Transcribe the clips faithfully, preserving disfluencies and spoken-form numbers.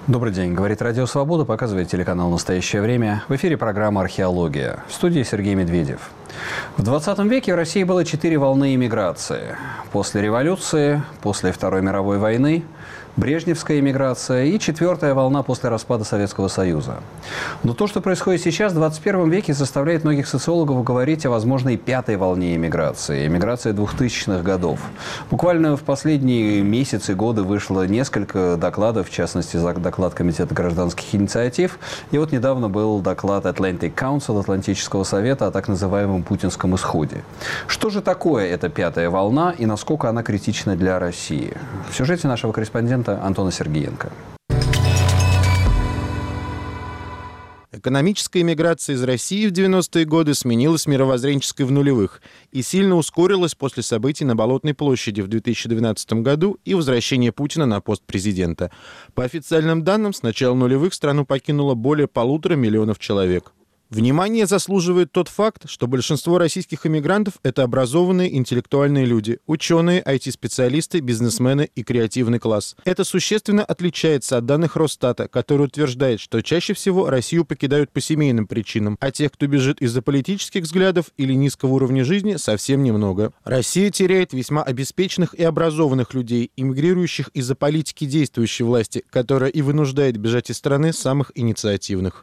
Добрый день. Говорит Радио Свобода, показывает телеканал «Настоящее время». В эфире программа «Археология». В студии Сергей Медведев. В двадцатом веке в России было четыре волны эмиграции. После революции, после Второй мировой войны, брежневская эмиграция и четвертая волна после распада Советского Союза. Но то, что происходит сейчас, в двадцать первом веке, заставляет многих социологов говорить о возможной пятой волне эмиграции. Эмиграция двухтысячных годов. Буквально в последние месяцы и годы вышло несколько докладов, в частности, доклад Комитета гражданских инициатив. И вот недавно был доклад Atlantic Council, Атлантического совета, о так называемом путинском исходе. Что же такое эта пятая волна и насколько она критична для России? В сюжете нашего корреспондента Антона Сергеенко. Экономическая эмиграция из России в девяностые годы сменилась мировоззренческой в нулевых и сильно ускорилась после событий на Болотной площади в две тысячи двенадцатом году и возвращения Путина на пост президента. По официальным данным, с начала нулевых страну покинуло более полутора миллионов человек. Внимание заслуживает тот факт, что большинство российских эмигрантов – это образованные интеллектуальные люди, ученые, ай ти-специалисты, бизнесмены и креативный класс. Это существенно отличается от данных Росстата, который утверждает, что чаще всего Россию покидают по семейным причинам, а тех, кто бежит из-за политических взглядов или низкого уровня жизни, совсем немного. Россия теряет весьма обеспеченных и образованных людей, эмигрирующих из-за политики действующей власти, которая и вынуждает бежать из страны самых инициативных.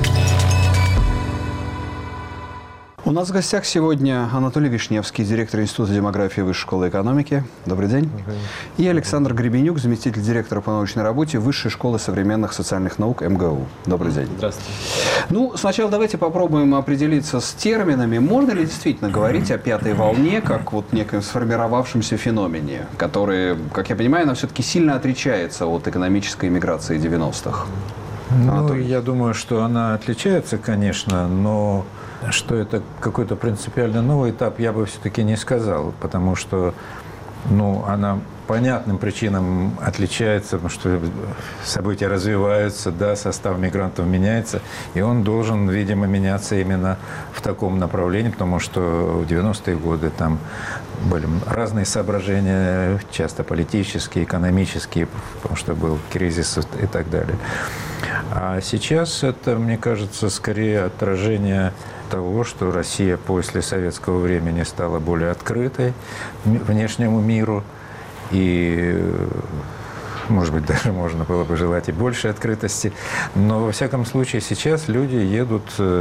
У нас в гостях сегодня Анатолий Вишневский, директор Института демографии Высшей школы экономики. Добрый день. Добрый день. И Александр Гребенюк, заместитель директора по научной работе Высшей школы современных социальных наук эм гэ у. Добрый день. Здравствуйте. Ну, сначала давайте попробуем определиться с терминами. Можно ли действительно говорить о пятой волне, как вот неком сформировавшемся феномене, который, как я понимаю, она все-таки сильно отличается от экономической эмиграции девяностых? Ну, Анатолий. Я думаю, что она отличается, конечно, но что это какой-то принципиально новый этап, я бы все-таки не сказал, потому что, ну, она понятным причинам отличается, потому что события развиваются, да, состав мигрантов меняется, и он должен, видимо, меняться именно в таком направлении, потому что в девяностые годы там были разные соображения, часто политические, экономические, потому что был кризис и так далее. А сейчас это, мне кажется, скорее отражение того, что Россия после советского времени стала более открытой внешнему миру. И, может быть, даже можно было бы желать и большей открытости. Но, во всяком случае, сейчас люди едут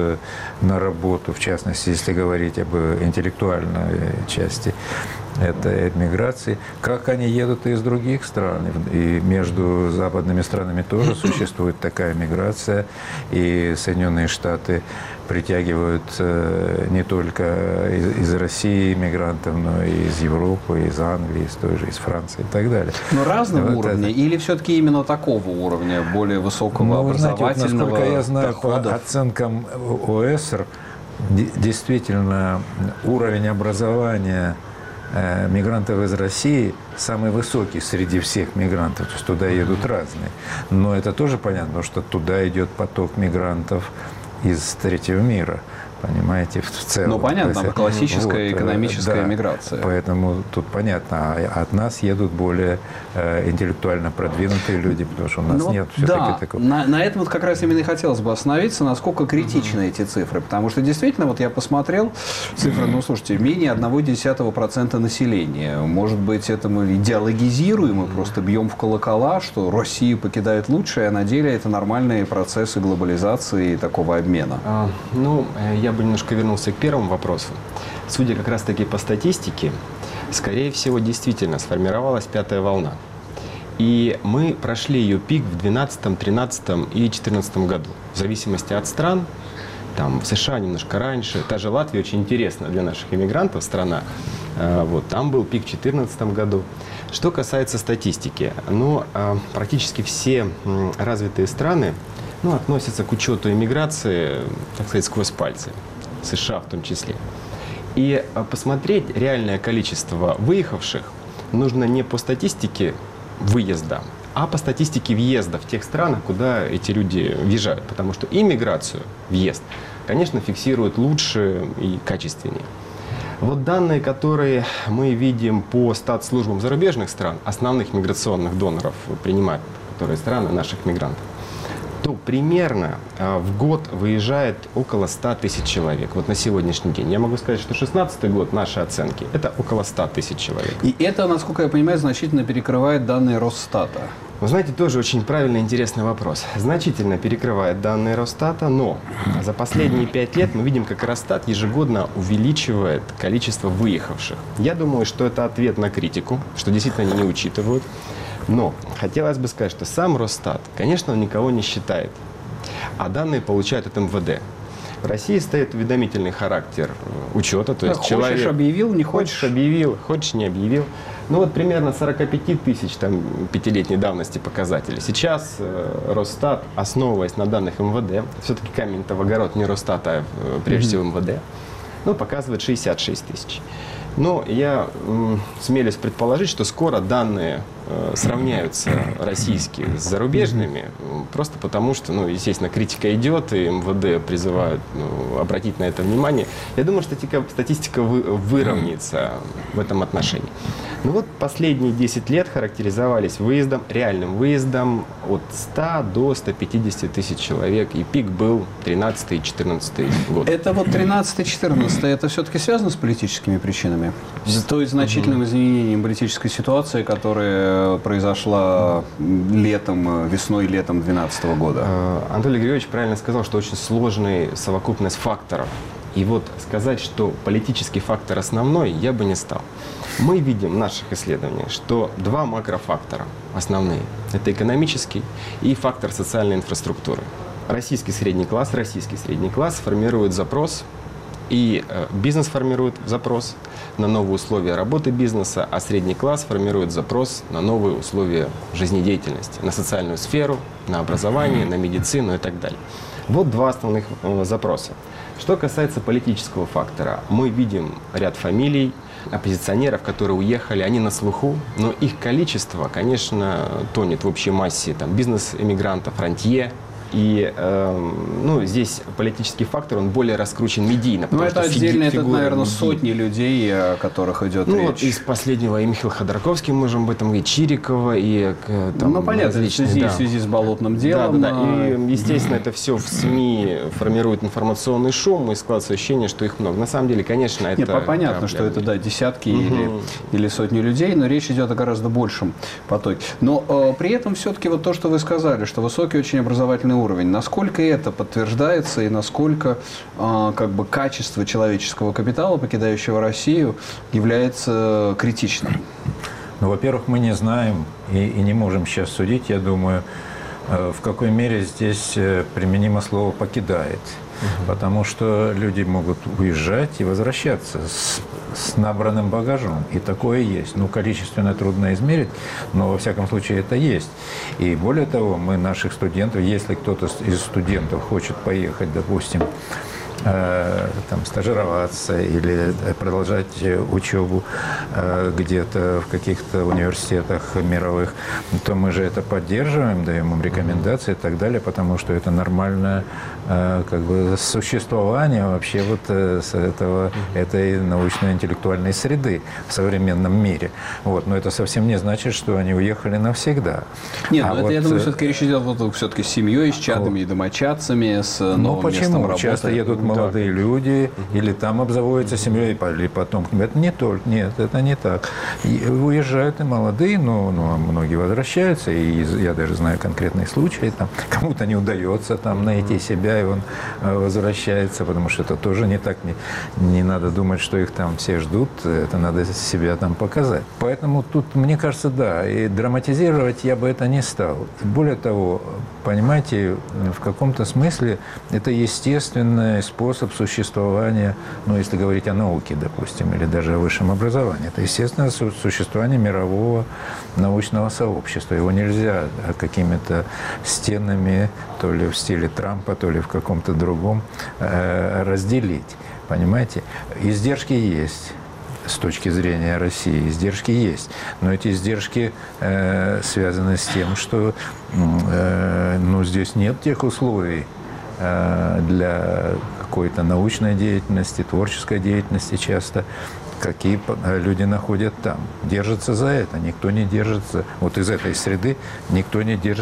на работу, в частности, если говорить об интеллектуальной части этой миграции, как они едут и из других стран. И между западными странами тоже существует такая миграция. И Соединенные Штаты притягивают не только из, из России мигрантов, но и из Европы, из Англии, из той же, из Франции и так далее. Но разного вот уровня это... или все-таки именно такого уровня, более высокого, ну, образовательного знаете, вот, насколько я знаю, доходов? По оценкам о э эс эр, действительно уровень образования э, мигрантов из России самый высокий среди всех мигрантов, то есть туда едут разные. Но это тоже понятно, что туда идет поток мигрантов из третьего мира, понимаете, в целом. Ну, понятно, есть, классическая вот, экономическая да, миграция. Поэтому тут понятно, а от нас едут более э, интеллектуально продвинутые люди, потому что у нас ну, нет все-таки да, такого. На, на этом вот как раз именно и хотелось бы остановиться, насколько критичны mm-hmm. эти цифры, потому что действительно, вот я посмотрел цифры, ну, слушайте, менее одна десятая процента населения. Может быть, это мы идеологизируем и просто бьем в колокола, что Россию покидает лучшее, а на деле это нормальные процессы глобализации и такого обмена. А, ну, я бы немножко вернулся к первому вопросу. Судя как раз-таки по статистике, скорее всего, действительно сформировалась пятая волна. И мы прошли ее пик в двенадцатом, тринадцатом и две тысячи четырнадцатом году. В зависимости от стран, там в США немножко раньше, та же Латвия очень интересна для наших иммигрантов страна. Вот, там был пик в две тысячи четырнадцатом году. Что касается статистики, ну, практически все развитые страны ну, относятся к учету иммиграции, так сказать, сквозь пальцы, США в том числе. И посмотреть реальное количество выехавших нужно не по статистике выезда, а по статистике въезда в тех странах, куда эти люди въезжают. Потому что иммиграцию, въезд, конечно, фиксируют лучше и качественнее. Вот данные, которые мы видим по статслужбам зарубежных стран, основных миграционных доноров принимают, которые страны наших мигрантов, то примерно а, в год выезжает около ста тысяч человек. Вот на сегодняшний день. Я могу сказать, что шестнадцатый год, наши оценки, это около ста тысяч человек. И это, насколько я понимаю, значительно перекрывает данные Росстата. Вы знаете, тоже очень правильный, интересный вопрос. Значительно перекрывает данные Росстата, но за последние пять лет мы видим, как Росстат ежегодно увеличивает количество выехавших. Я думаю, что это ответ на критику, что действительно они не учитывают. Но хотелось бы сказать, что сам Росстат, конечно, он никого не считает, а данные получают от эм вэ дэ. В России стоит уведомительный характер учета, то есть хочешь, человек... объявил, не хочешь? Хочешь, объявил, хочешь, не объявил. Ну вот примерно сорок пять тысяч там пятилетней давности показатели. Сейчас э, Росстат, основываясь на данных эм вэ дэ, все-таки камень-то в огород не Росстата, а э, прежде всего эм вэ дэ, ну, показывает шестьдесят шесть тысяч. Но я м, смелюсь предположить, что скоро данные э, сравняются российские с зарубежными, просто потому что, ну, естественно, критика идет, и эм вэ дэ призывают ну, обратить на это внимание. Я думаю, что статистика, статистика вы, выровняется в этом отношении. Ну вот последние десять лет характеризовались выездом, реальным выездом от ста до ста пятидесяти тысяч человек, и пик был тринадцатый-четырнадцатый год. Это вот тринадцатый-четырнадцатый, это все-таки связано с политическими причинами? С той значительным изменением политической ситуации, которая произошла летом, весной, летом две тысячи двенадцатого года? Анатолий Григорьевич правильно сказал, что очень сложная совокупность факторов. И вот сказать, что политический фактор основной, я бы не стал. Мы видим в наших исследованиях, что два макрофактора основные. Это экономический и фактор социальной инфраструктуры. Российский средний класс, российский средний класс формирует запрос, и э, бизнес формирует запрос на новые условия работы бизнеса, а средний класс формирует запрос на новые условия жизнедеятельности, на социальную сферу, на образование, на медицину и так далее. Вот два основных э, запроса. Что касается политического фактора, мы видим ряд фамилий оппозиционеров, которые уехали, они на слуху, но их количество, конечно, тонет в общей массе там, бизнес-эмигрантов, рантье. И э, ну, здесь политический фактор, он более раскручен медийно. Ну, это отдельно, это, наверное, медийна. сотни людей, о которых идет ну, речь. Вот из последнего и Михаил Ходорковский, мы можем об этом говорить, Чирикова, и там, ну, понятно, в связи, да. в связи с болотным делом. Да, да, да. И, естественно, это все в СМИ формирует информационный шум, и складывается ощущение, что их много. На самом деле, конечно, это... Нет, понятно, проблема. что это, да, десятки угу. или, или сотни людей, но речь идет о гораздо большем потоке. Но э, при этом все-таки вот то, что вы сказали, что высокий очень образовательный уровень, насколько это подтверждается и насколько э, как бы качество человеческого капитала, покидающего Россию, является критичным? Ну, во-первых, мы не знаем и, и не можем сейчас судить, я думаю, э, в какой мере здесь э, применимо слово «покидает». Угу. Потому что люди могут уезжать и возвращаться с, с набранным багажом. И такое есть. Ну, количественно трудно измерить, но во всяком случае это есть. И более того, мы наших студентов, если кто-то из студентов хочет поехать, допустим, э, там, стажироваться или продолжать учебу э, где-то в каких-то университетах мировых, то мы же это поддерживаем, даем им рекомендации и так далее, потому что это нормальное э, как бы существование вообще вот э, с этого, этой научно-интеллектуальной среды в современном мире. Вот. Но это совсем не значит, что они уехали навсегда. Нет, а но вот, это, я думаю, все-таки речь идет вот, все-таки с семьей, с чадами и домочадцами, с новым ну, почему? местом работы. Часто едут молодые да. люди, угу. или там обзаводятся семьей, или потом. Это не только, нет, это не так. И уезжают и молодые, но, но многие возвращаются, и я даже знаю конкретные случаи, там, кому-то не удается там найти себя, и он возвращается, потому что это тоже не так, не, не надо думать, что их там все ждут, это надо себя там показать. Поэтому тут, мне кажется, да, и драматизировать я бы это не стал. Более того, понимаете, в каком-то смысле это естественный способ существования, ну, если говорить о науке, допустим, или даже о высшем образовании. Это естественное существование мирового научного сообщества. Его нельзя какими-то стенами, то ли в стиле Трампа, то ли в каком-то другом, э, разделить. Понимаете? Издержки есть. С точки зрения России издержки есть. Но эти издержки э, связаны с тем, что э, ну, здесь нет тех условий э, для какой-то научной деятельности, творческой деятельности часто, какие люди находят там. Держатся за это. Никто не держится. Вот из этой среды никто не держится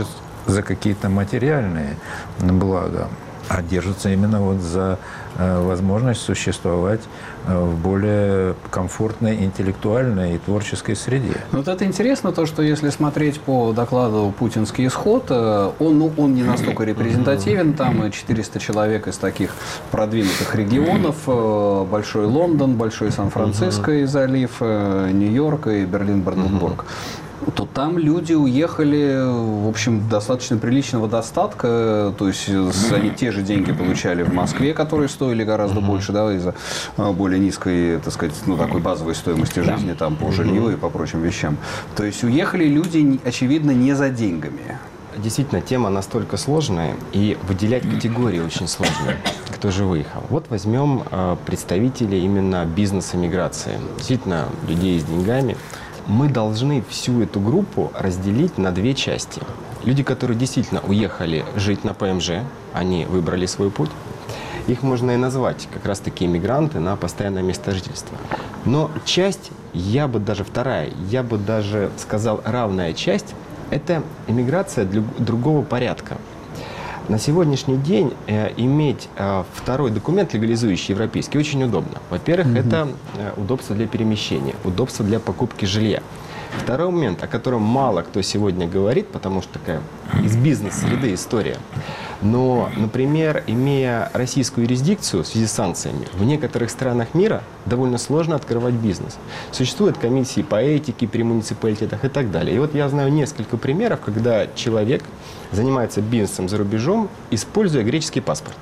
за какие-то материальные блага, а держатся именно вот за возможность существовать в более комфортной интеллектуальной и творческой среде. Вот это интересно, то, что если смотреть по докладу «Путинский исход», он, ну, он не настолько репрезентативен, там четыреста человек из таких продвинутых регионов, Большой Лондон, Большой Сан-Франциско и залив, Нью-Йорк и Берлин-Бранденбург. То там люди уехали, в общем, достаточно приличного достатка, то есть они те же деньги получали в Москве, которые стоили гораздо mm-hmm. больше, да, из-за более низкой, так сказать, ну, такой базовой стоимости жизни, yeah. там, по жилью mm-hmm. и по прочим вещам. То есть уехали люди, очевидно, не за деньгами. Действительно, тема настолько сложная, и выделять категории очень сложно, кто же выехал. Вот возьмем представителей именно бизнеса миграции, действительно, людей с деньгами. Мы должны всю эту группу разделить на две части. Люди, которые действительно уехали жить на ПМЖ, они выбрали свой путь. Их можно и назвать как раз-таки иммигранты на постоянное место жительства. Но часть, я бы даже вторая, я бы даже сказал равная часть, это иммиграция для другого порядка. На сегодняшний день э, иметь э, второй документ, легализующий европейский, очень удобно. Во-первых, mm-hmm. это э, удобство для перемещения, удобство для покупки жилья. Второй момент, о котором мало кто сегодня говорит, потому что такая из бизнес-среды история. Но, например, имея российскую юрисдикцию в связи с санкциями, в некоторых странах мира довольно сложно открывать бизнес. Существуют комиссии по этике при муниципалитетах и так далее. И вот я знаю несколько примеров, когда человек занимается бизнесом за рубежом, используя греческий паспорт.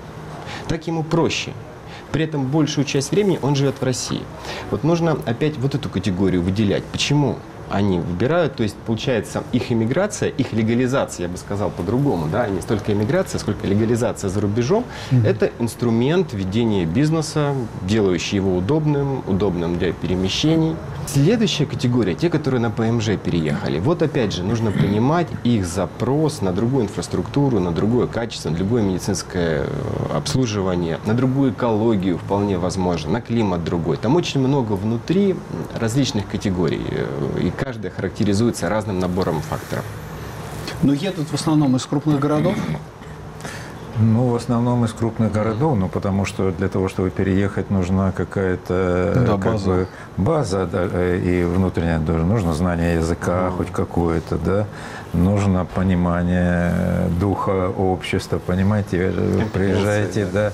Так ему проще. При этом большую часть времени он живет в России. Вот нужно опять вот эту категорию выделять. Почему они выбирают? То есть, получается, их иммиграция, их легализация, я бы сказал по-другому, да, не столько иммиграция, сколько легализация за рубежом, mm-hmm. это инструмент ведения бизнеса, делающий его удобным, удобным для перемещений. Следующая категория, те, которые на ПМЖ переехали. Вот опять же, нужно понимать их запрос на другую инфраструктуру, на другое качество, на другое медицинское обслуживание, на другую экологию вполне возможно, на климат другой. Там очень много внутри различных категорий, и каждая характеризуется разным набором факторов. Но едут в основном из крупных городов? Ну, в основном из крупных городов, ну, потому что для того, чтобы переехать, нужна какая-то да, как база, бы, база да, и внутренняя тоже. Нужно знание языка, mm. хоть какое-то, да. Нужно понимание духа общества, понимаете, вы приезжаете, да,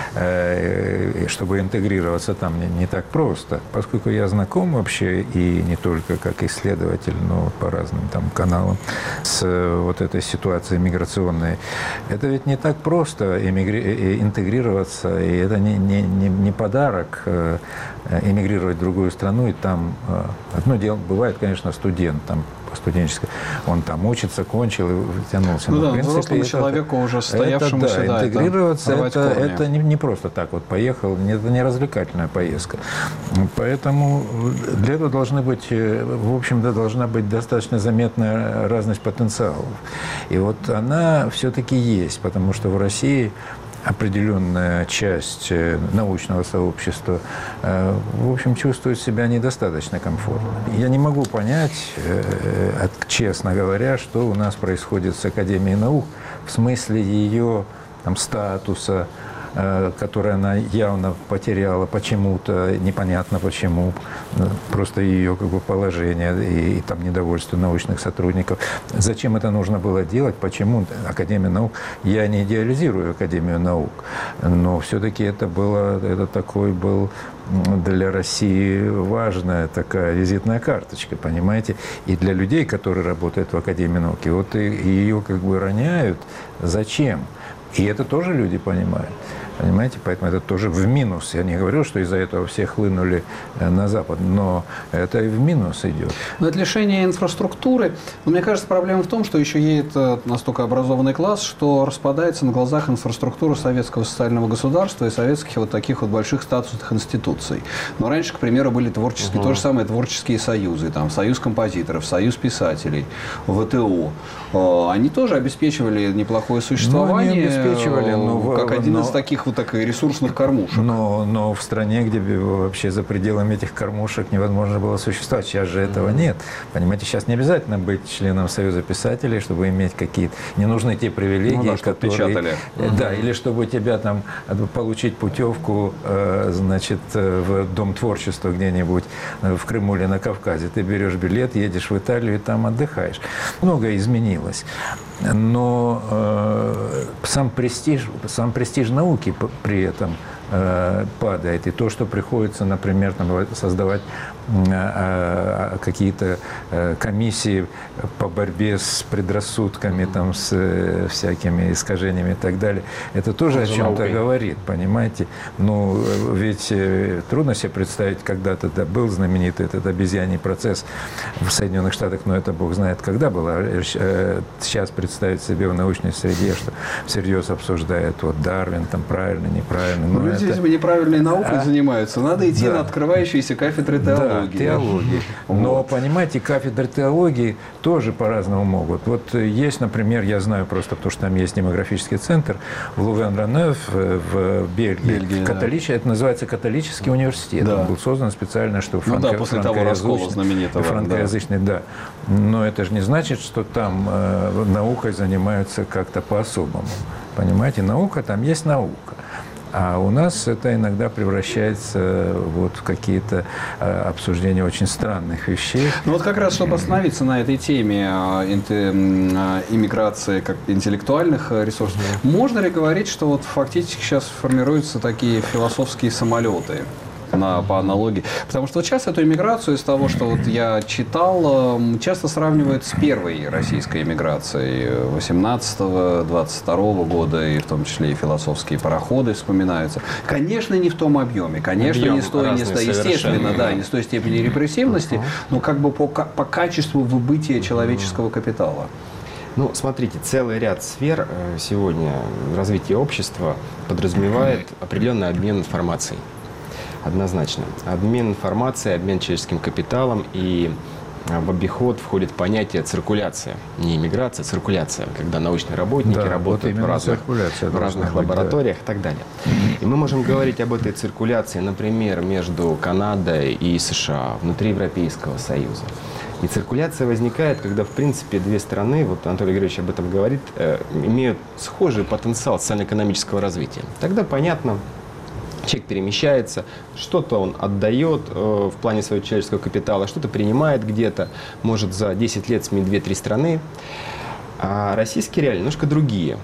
э, чтобы интегрироваться там не, не так просто. Поскольку я знаком вообще и не только как исследователь, но по разным там каналам с вот этой ситуацией миграционной, это ведь не так просто эмигри... интегрироваться, и это не, не, не, не подарок э, эмигрировать в другую страну, и там э, одно дело, бывает, конечно, студент там, студенческой, он там учится, кончил и втянулся. Ну, Но, да, в принципе, взрослому это, человеку, уже стоявшемуся, это, да, да, интегрироваться, это, это, это не, не просто так вот поехал, это не развлекательная поездка. Поэтому для этого должны быть, в общем-то, должна быть достаточно заметная разность потенциалов. И вот она все-таки есть, потому что в России определенная часть научного сообщества, в общем, чувствует себя недостаточно комфортно. Я не могу понять, честно говоря, что у нас происходит с Академией наук в смысле ее там, статуса, который она явно потеряла почему-то, непонятно почему, просто ее как бы положение и, и там недовольство научных сотрудников. Зачем это нужно было делать? Почему Академия наук? Я не идеализирую Академию наук, но все-таки это было, это такой был для России важная такая визитная карточка, понимаете? И для людей, которые работают в Академии наук, и вот и, и ее как бы роняют. Зачем? И это тоже люди понимают. Понимаете? Поэтому это тоже в минус. Я не говорю, что из-за этого все хлынули на Запад, но это и в минус идет. Но это лишение инфраструктуры. Но мне кажется, проблема в том, что еще едет настолько образованный класс, что распадается на глазах инфраструктура советского социального государства и советских вот таких вот больших статусных институций. Но раньше, к примеру, были творческие, угу. то же самое творческие союзы, там, Союз композиторов, Союз писателей, ВТО. Они тоже обеспечивали неплохое существование, ну, они обеспечивали, но, как один но, из таких этих вот так ресурсных кормушек. Но, но в стране, где вообще за пределами этих кормушек невозможно было существовать, сейчас же этого mm-hmm. нет. Понимаете, сейчас не обязательно быть членом Союза писателей, чтобы иметь какие-то... Не нужны те привилегии, ну, да, которые... Печатали. Да, mm-hmm. или чтобы тебя там получить путевку, значит, в Дом творчества где-нибудь в Крыму или на Кавказе. Ты берешь билет, едешь в Италию и там отдыхаешь. Многое изменилось. Но э, сам престиж, сам престиж науки при этом э, падает. И то, что приходится, например, там, создавать э, какие-то э, комиссии по борьбе с предрассудками, там, с э, всякими искажениями и так далее, это тоже о чем-то говорит, понимаете? Ну, ведь э, трудно себе представить, когда-то да, был знаменитый этот обезьяний процесс в Соединенных Штатах, но это бог знает, когда было. Э, сейчас представить себе в научной среде, что всерьез обсуждают вот Дарвин, там правильно, неправильно. Ну, люди это... неправильной наукой а? занимаются. Надо идти да. на открывающиеся кафедры теологии. Да, теологии. Но, вот. Понимаете, кафедры теологии тоже по-разному могут. Вот есть, например, я знаю просто, потому что там есть демографический центр в Лувен-Ранев в Бельгии. Бельгии Католич... да. Это называется католический университет. Да. Он был создан специально, чтобы ну, франко... да, после того раскола знаменитого. Франкоязычный, да. да. Но это же не значит, что там э, наукой занимаются как-то по-особому. Понимаете, наука, там есть наука. А у нас это иногда превращается вот в какие-то э, обсуждения очень странных вещей. Ну вот как раз, чтобы остановиться на этой теме иммиграции как интеллектуальных ресурсов, mm-hmm. можно ли говорить, что вот фактически сейчас формируются такие философские самолеты? На, по аналогии. Потому что вот сейчас эту иммиграцию, из того, что вот я читал, часто сравнивают с первой российской иммиграцией восемнадцатого двадцать второго года, и в том числе и философские пароходы вспоминаются. Конечно, не в том объеме, конечно, Объем не с той, не с той естественно, да, не с той степени репрессивности, но как бы по, по качеству выбытия человеческого капитала. Ну, смотрите, целый ряд сфер сегодня развития общества подразумевает определенный обмен информацией. Однозначно. Обмен информацией, обмен человеческим капиталом, и в обиход входит понятие циркуляция. Не иммиграция, а циркуляция, когда научные работники да, работают вот в разных, в разных быть, лабораториях да. и так далее. И мы можем говорить об этой циркуляции, например, между Канадой и США, внутри Европейского Союза. И циркуляция возникает, когда, в принципе, две страны, вот Анатолий Григорьевич об этом говорит, э, имеют схожий потенциал социально-экономического развития. Тогда понятно, человек перемещается, что-то он отдает э, в плане своего человеческого капитала, что-то принимает где-то, может за десять лет сменить две-три страны. А российские реалии немножко другие.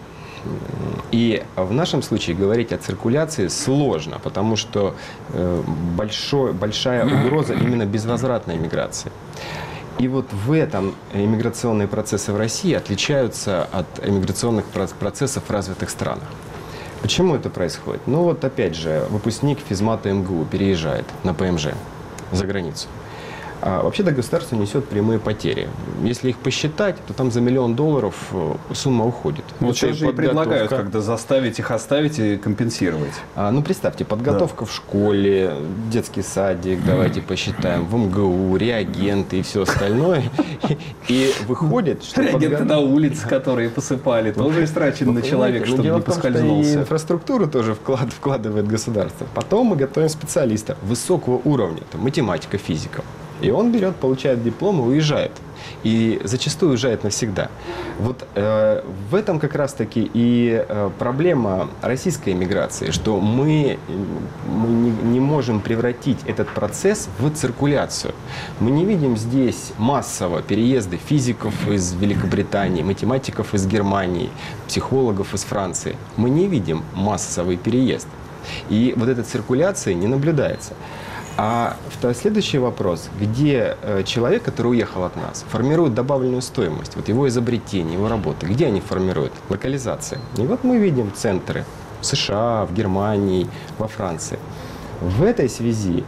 И в нашем случае говорить о циркуляции сложно, потому что э, большой, большая угроза именно безвозвратной иммиграции. И вот в этом иммиграционные процессы в России отличаются от иммиграционных процессов в развитых странах. Почему это происходит? Ну вот опять же, выпускник физмата эм гэ у переезжает на пэ эм жэ за границу. А вообще-то государство несет прямые потери. Если их посчитать, то там за миллион долларов сумма уходит. Вот сейчас же и предлагают, когда заставить их оставить и компенсировать. А, ну, представьте, подготовка да. в школе, детский садик, давайте посчитаем, в эм гэ у, реагенты и все остальное. И выходит, что... Реагенты на улице, которые посыпали, тоже истрачены на человека, чтобы не поскользнулся. И инфраструктуру тоже вкладывает государство. Потом мы готовим специалиста высокого уровня, математика, физика. И он берет, получает диплом и уезжает. И зачастую уезжает навсегда. Вот э, в этом как раз-таки и э, проблема российской эмиграции, что мы, мы не, не можем превратить этот процесс в циркуляцию. Мы не видим здесь массово переезды физиков из Великобритании, математиков из Германии, психологов из Франции. Мы не видим массовый переезд. И вот эта циркуляция не наблюдается. А следующий вопрос, где человек, который уехал от нас, формирует добавленную стоимость, вот его изобретение, его работы, где они формируют? Локализация. И вот мы видим центры в США, в Германии, во Франции. В этой связи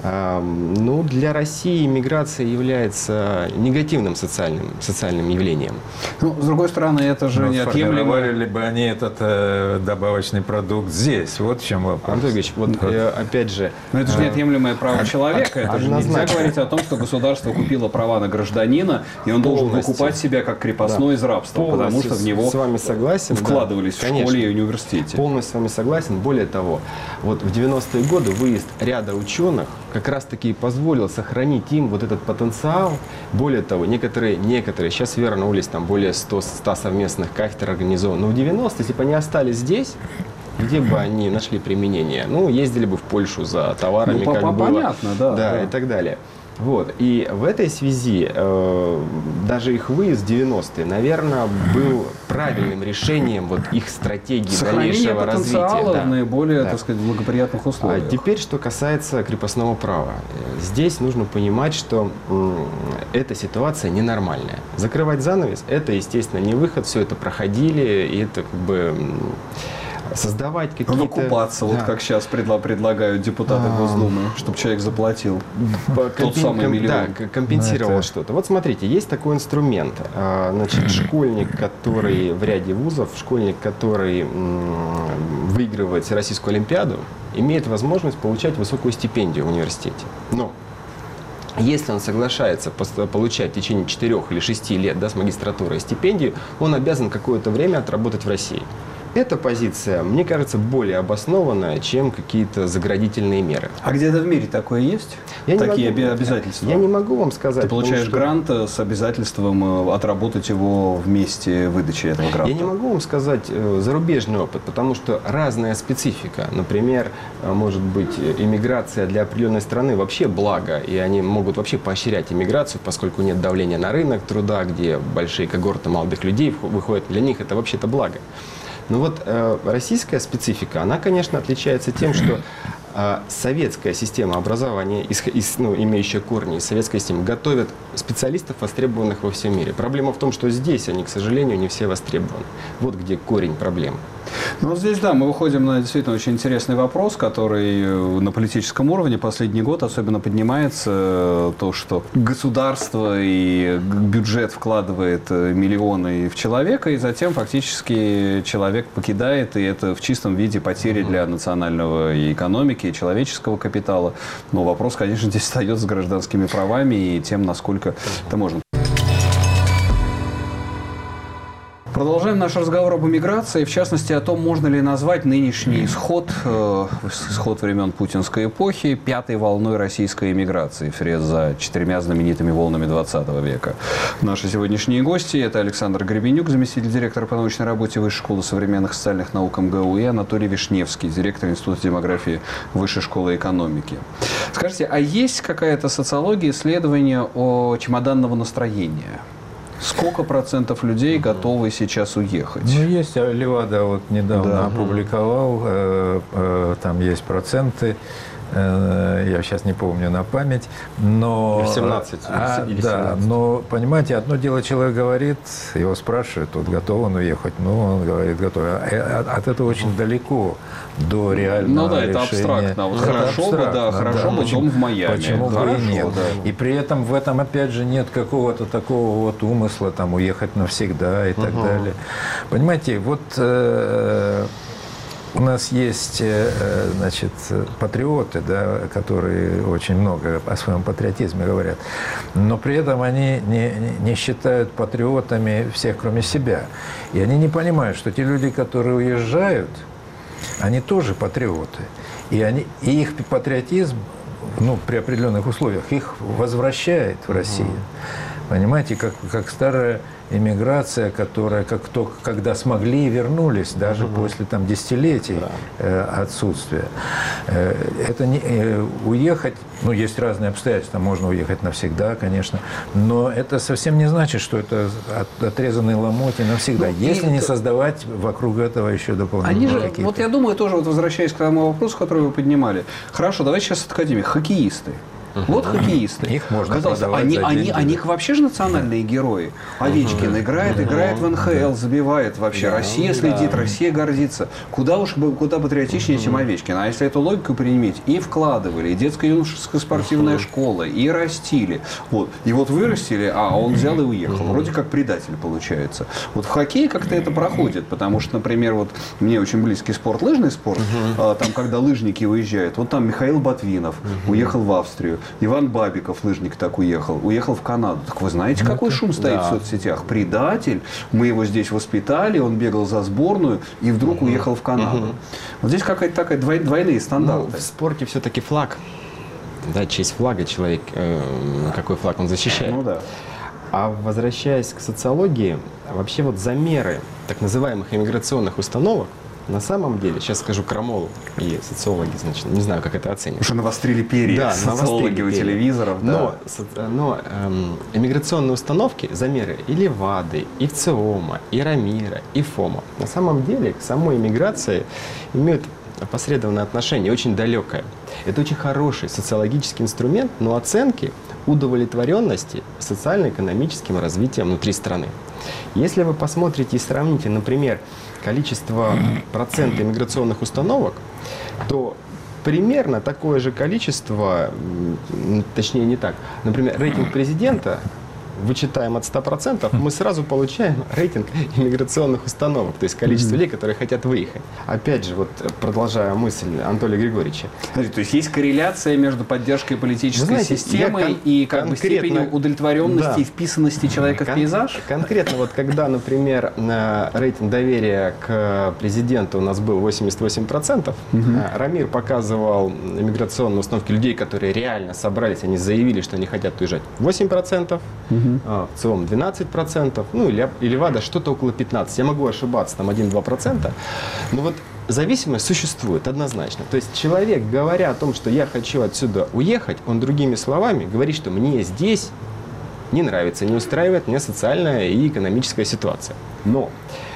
ну, для России миграция является негативным социальным, социальным явлением. Ну, с другой стороны, это же Но неотъемлемое... ли бы они этот э, добавочный продукт здесь? Вот в чем вопрос. Антон Ильич, вот, вот. Э, опять же... Но это же неотъемлемое право а, человека. Это же нельзя говорить о том, что государство купило права на гражданина, и он должен покупать себя как крепостной да. из рабства, полностью потому что в него с вами согласен, вкладывались да, в конечно, школе и университете. Полностью с вами согласен. Более того, вот в девяностые годы выезд ряда ученых как раз-таки позволил сохранить им вот этот потенциал. Более того, некоторые, некоторые сейчас вернулись, там более ста совместных кафедр организовано. Но в девяностые, если бы они остались здесь, где бы они нашли применение? Ну, ездили бы в Польшу за товарами, ну, как было. Понятно, да, да, да. И так далее. Вот. И в этой связи э, даже их выезд в девяностые, наверное, был правильным решением вот их стратегии Сохранение дальнейшего развития. Да. в наиболее, да. так сказать, благоприятных условиях. А теперь, что касается крепостного права. Здесь нужно понимать, что м, эта ситуация ненормальная. Закрывать занавес – это, естественно, не выход. Все это проходили, и это как бы... создавать какие-то... Надо купаться, да. вот как сейчас предла предлагают депутаты а Госдумы, чтобы человек заплатил тот самый миллион. Да, компенсировал это... что-то. Вот смотрите, есть такой инструмент. Значит, школьник, который в ряде вузов, школьник, который выигрывает Российскую Олимпиаду, имеет возможность получать высокую стипендию в университете. Но если он соглашается получать в течение четырёх или шести лет да, с магистратурой стипендию, он обязан какое-то время отработать в России. Эта позиция, мне кажется, более обоснованная, чем какие-то заградительные меры. А где-то в мире такое есть? Я Такие могу, обязательства? Я не могу вам сказать. Ты получаешь что... грант с обязательством отработать его в месте выдачи этого гранта? Я не могу вам сказать зарубежный опыт, потому что разная специфика. Например, может быть, иммиграция для определенной страны вообще благо, и они могут вообще поощрять иммиграцию, поскольку нет давления на рынок труда, где большие когорты молодых людей выходят. Для них это вообще-то благо. Но вот э, российская специфика, она, конечно, отличается тем, что э, советская система образования, из, из, ну, имеющая корни из советской системы, готовит специалистов, востребованных во всем мире. Проблема в том, что здесь они, к сожалению, не все востребованы. Вот где корень проблемы. Ну вот здесь, да, мы выходим на действительно очень интересный вопрос, который на политическом уровне последний год особенно поднимается. То, что государство и бюджет вкладывает миллионы в человека, и затем фактически человек покидает, и это в чистом виде потери для национального и экономики, и человеческого капитала. Но вопрос, конечно, здесь встает с гражданскими правами и тем, насколько это можно. Продолжаем наш разговор об эмиграции, в частности о том, можно ли назвать нынешний исход, э, исход времен путинской эпохи пятой волной российской эмиграции вслед за четырьмя знаменитыми волнами двадцатого века. Наши сегодняшние гости – это Александр Гребенюк, заместитель директора по научной работе Высшей школы современных социальных наук эм гэ у, и Анатолий Вишневский, директор Института демографии Высшей школы экономики. Скажите, а есть какая-то социология, исследование о чемоданного настроения? Сколько процентов людей готовы сейчас уехать? Ну, есть. Левада вот недавно да. опубликовал, э, э, там есть проценты, э, я сейчас не помню на память, но... семнадцать а, или да, семнадцать. но, понимаете, одно дело человек говорит, его спрашивают, вот готов он уехать? Ну, он говорит, готов. А, от этого очень угу. далеко до реального Ну да, это решения. абстрактно. Вот хорошо абстрактно, бы, да, хорошо бы дом в Майами. Почему бы хорошо, и нет? Да. И при этом в этом, опять же, нет какого-то такого вот умысла, там, уехать навсегда и так угу. далее. Понимаете, вот э, у нас есть, э, значит, патриоты, да, которые очень много о своем патриотизме говорят, но при этом они не, не считают патриотами всех, кроме себя. И они не понимают, что те люди, которые уезжают, они тоже патриоты. И, они, и их патриотизм, ну, при определенных условиях, их возвращает в Россию. Понимаете, как, как старая эмиграция, которая, как то, когда смогли и вернулись, даже угу. после там, десятилетий да. э, отсутствия. Э, это не, э, уехать, ну, есть разные обстоятельства, можно уехать навсегда, конечно, но это совсем не значит, что это от, отрезанные ломоти навсегда, ну, если не создавать вокруг этого еще дополнительные Они же, какие-то... вот я думаю, тоже вот возвращаясь к тому вопросу, который вы поднимали. Хорошо, давайте сейчас от академии. Хоккеисты. Uh-huh. Вот хоккеисты. Их можно Казалось, продавать они, за они, деньги. они вообще же национальные герои. Овечкин uh-huh. играет, играет uh-huh. в эн ха эл, забивает вообще. Да, Россия следит, да. Россия гордится. Куда уж куда патриотичнее, uh-huh. чем Овечкин. А если эту логику применить, и вкладывали, и детско-юношеская спортивная uh-huh. школа, и растили. Вот. И вот вырастили, а он взял и уехал. Uh-huh. Вроде как предатель получается. Вот в хоккее как-то это проходит, потому что, например, вот мне очень близкий спорт, лыжный спорт, uh-huh. а, там, когда лыжники уезжают, вот там Михаил Ботвинов uh-huh. уехал в Австрию, Иван Бабиков, лыжник, так уехал, уехал в Канаду. Так вы знаете, какой шум стоит да. в соцсетях? Предатель, мы его здесь воспитали, он бегал за сборную и вдруг uh-huh. уехал в Канаду. Uh-huh. Вот здесь какая-то такая двой, двойные стандарты. Ну, в спорте все-таки флаг, да, честь флага человек, э, какой флаг он защищает. Ну да. А возвращаясь к социологии, вообще вот замеры так называемых иммиграционных установок, на самом деле, сейчас скажу крамолу, и социологи, значит, не знаю, как это оценят. Уже навострили перья, да, социологи у телевизоров. Но, да. но эм, иммиграционные установки, замеры и Левады, и ВЦИОМа, и Рамира, и ФОМа, на самом деле к самой иммиграции имеют опосредованное отношение, очень далекое. Это очень хороший социологический инструмент, но оценки удовлетворенности социально-экономическим развитием внутри страны. Если вы посмотрите и сравните, например, количество процента иммиграционных установок, то примерно такое же количество, точнее не так, например, рейтинг президента вычитаем от ста процентов, мы сразу получаем рейтинг иммиграционных установок, то есть количество людей, которые хотят выехать. Опять же, вот продолжая мысль Анатолия Григорьевича. Смотрите, то есть есть корреляция между поддержкой политической знаете, системы кон- и как бы степенью удовлетворенности да. и вписанности человека кон- в пейзаж? Конкретно, вот когда, например, рейтинг доверия к президенту у нас был восемьдесят восемь процентов, угу. Рамир показывал иммиграционные установки людей, которые реально собрались, они заявили, что они хотят уезжать, восемь процентов. Угу. В ЦИОМ двенадцать процентов, ну или, или ВАДА что-то около пятнадцати процентов. Я могу ошибаться, там один-два процента. Но вот зависимость существует однозначно. То есть человек, говоря о том, что я хочу отсюда уехать, он другими словами говорит, что мне здесь не нравится, не устраивает меня социальная и экономическая ситуация. Но,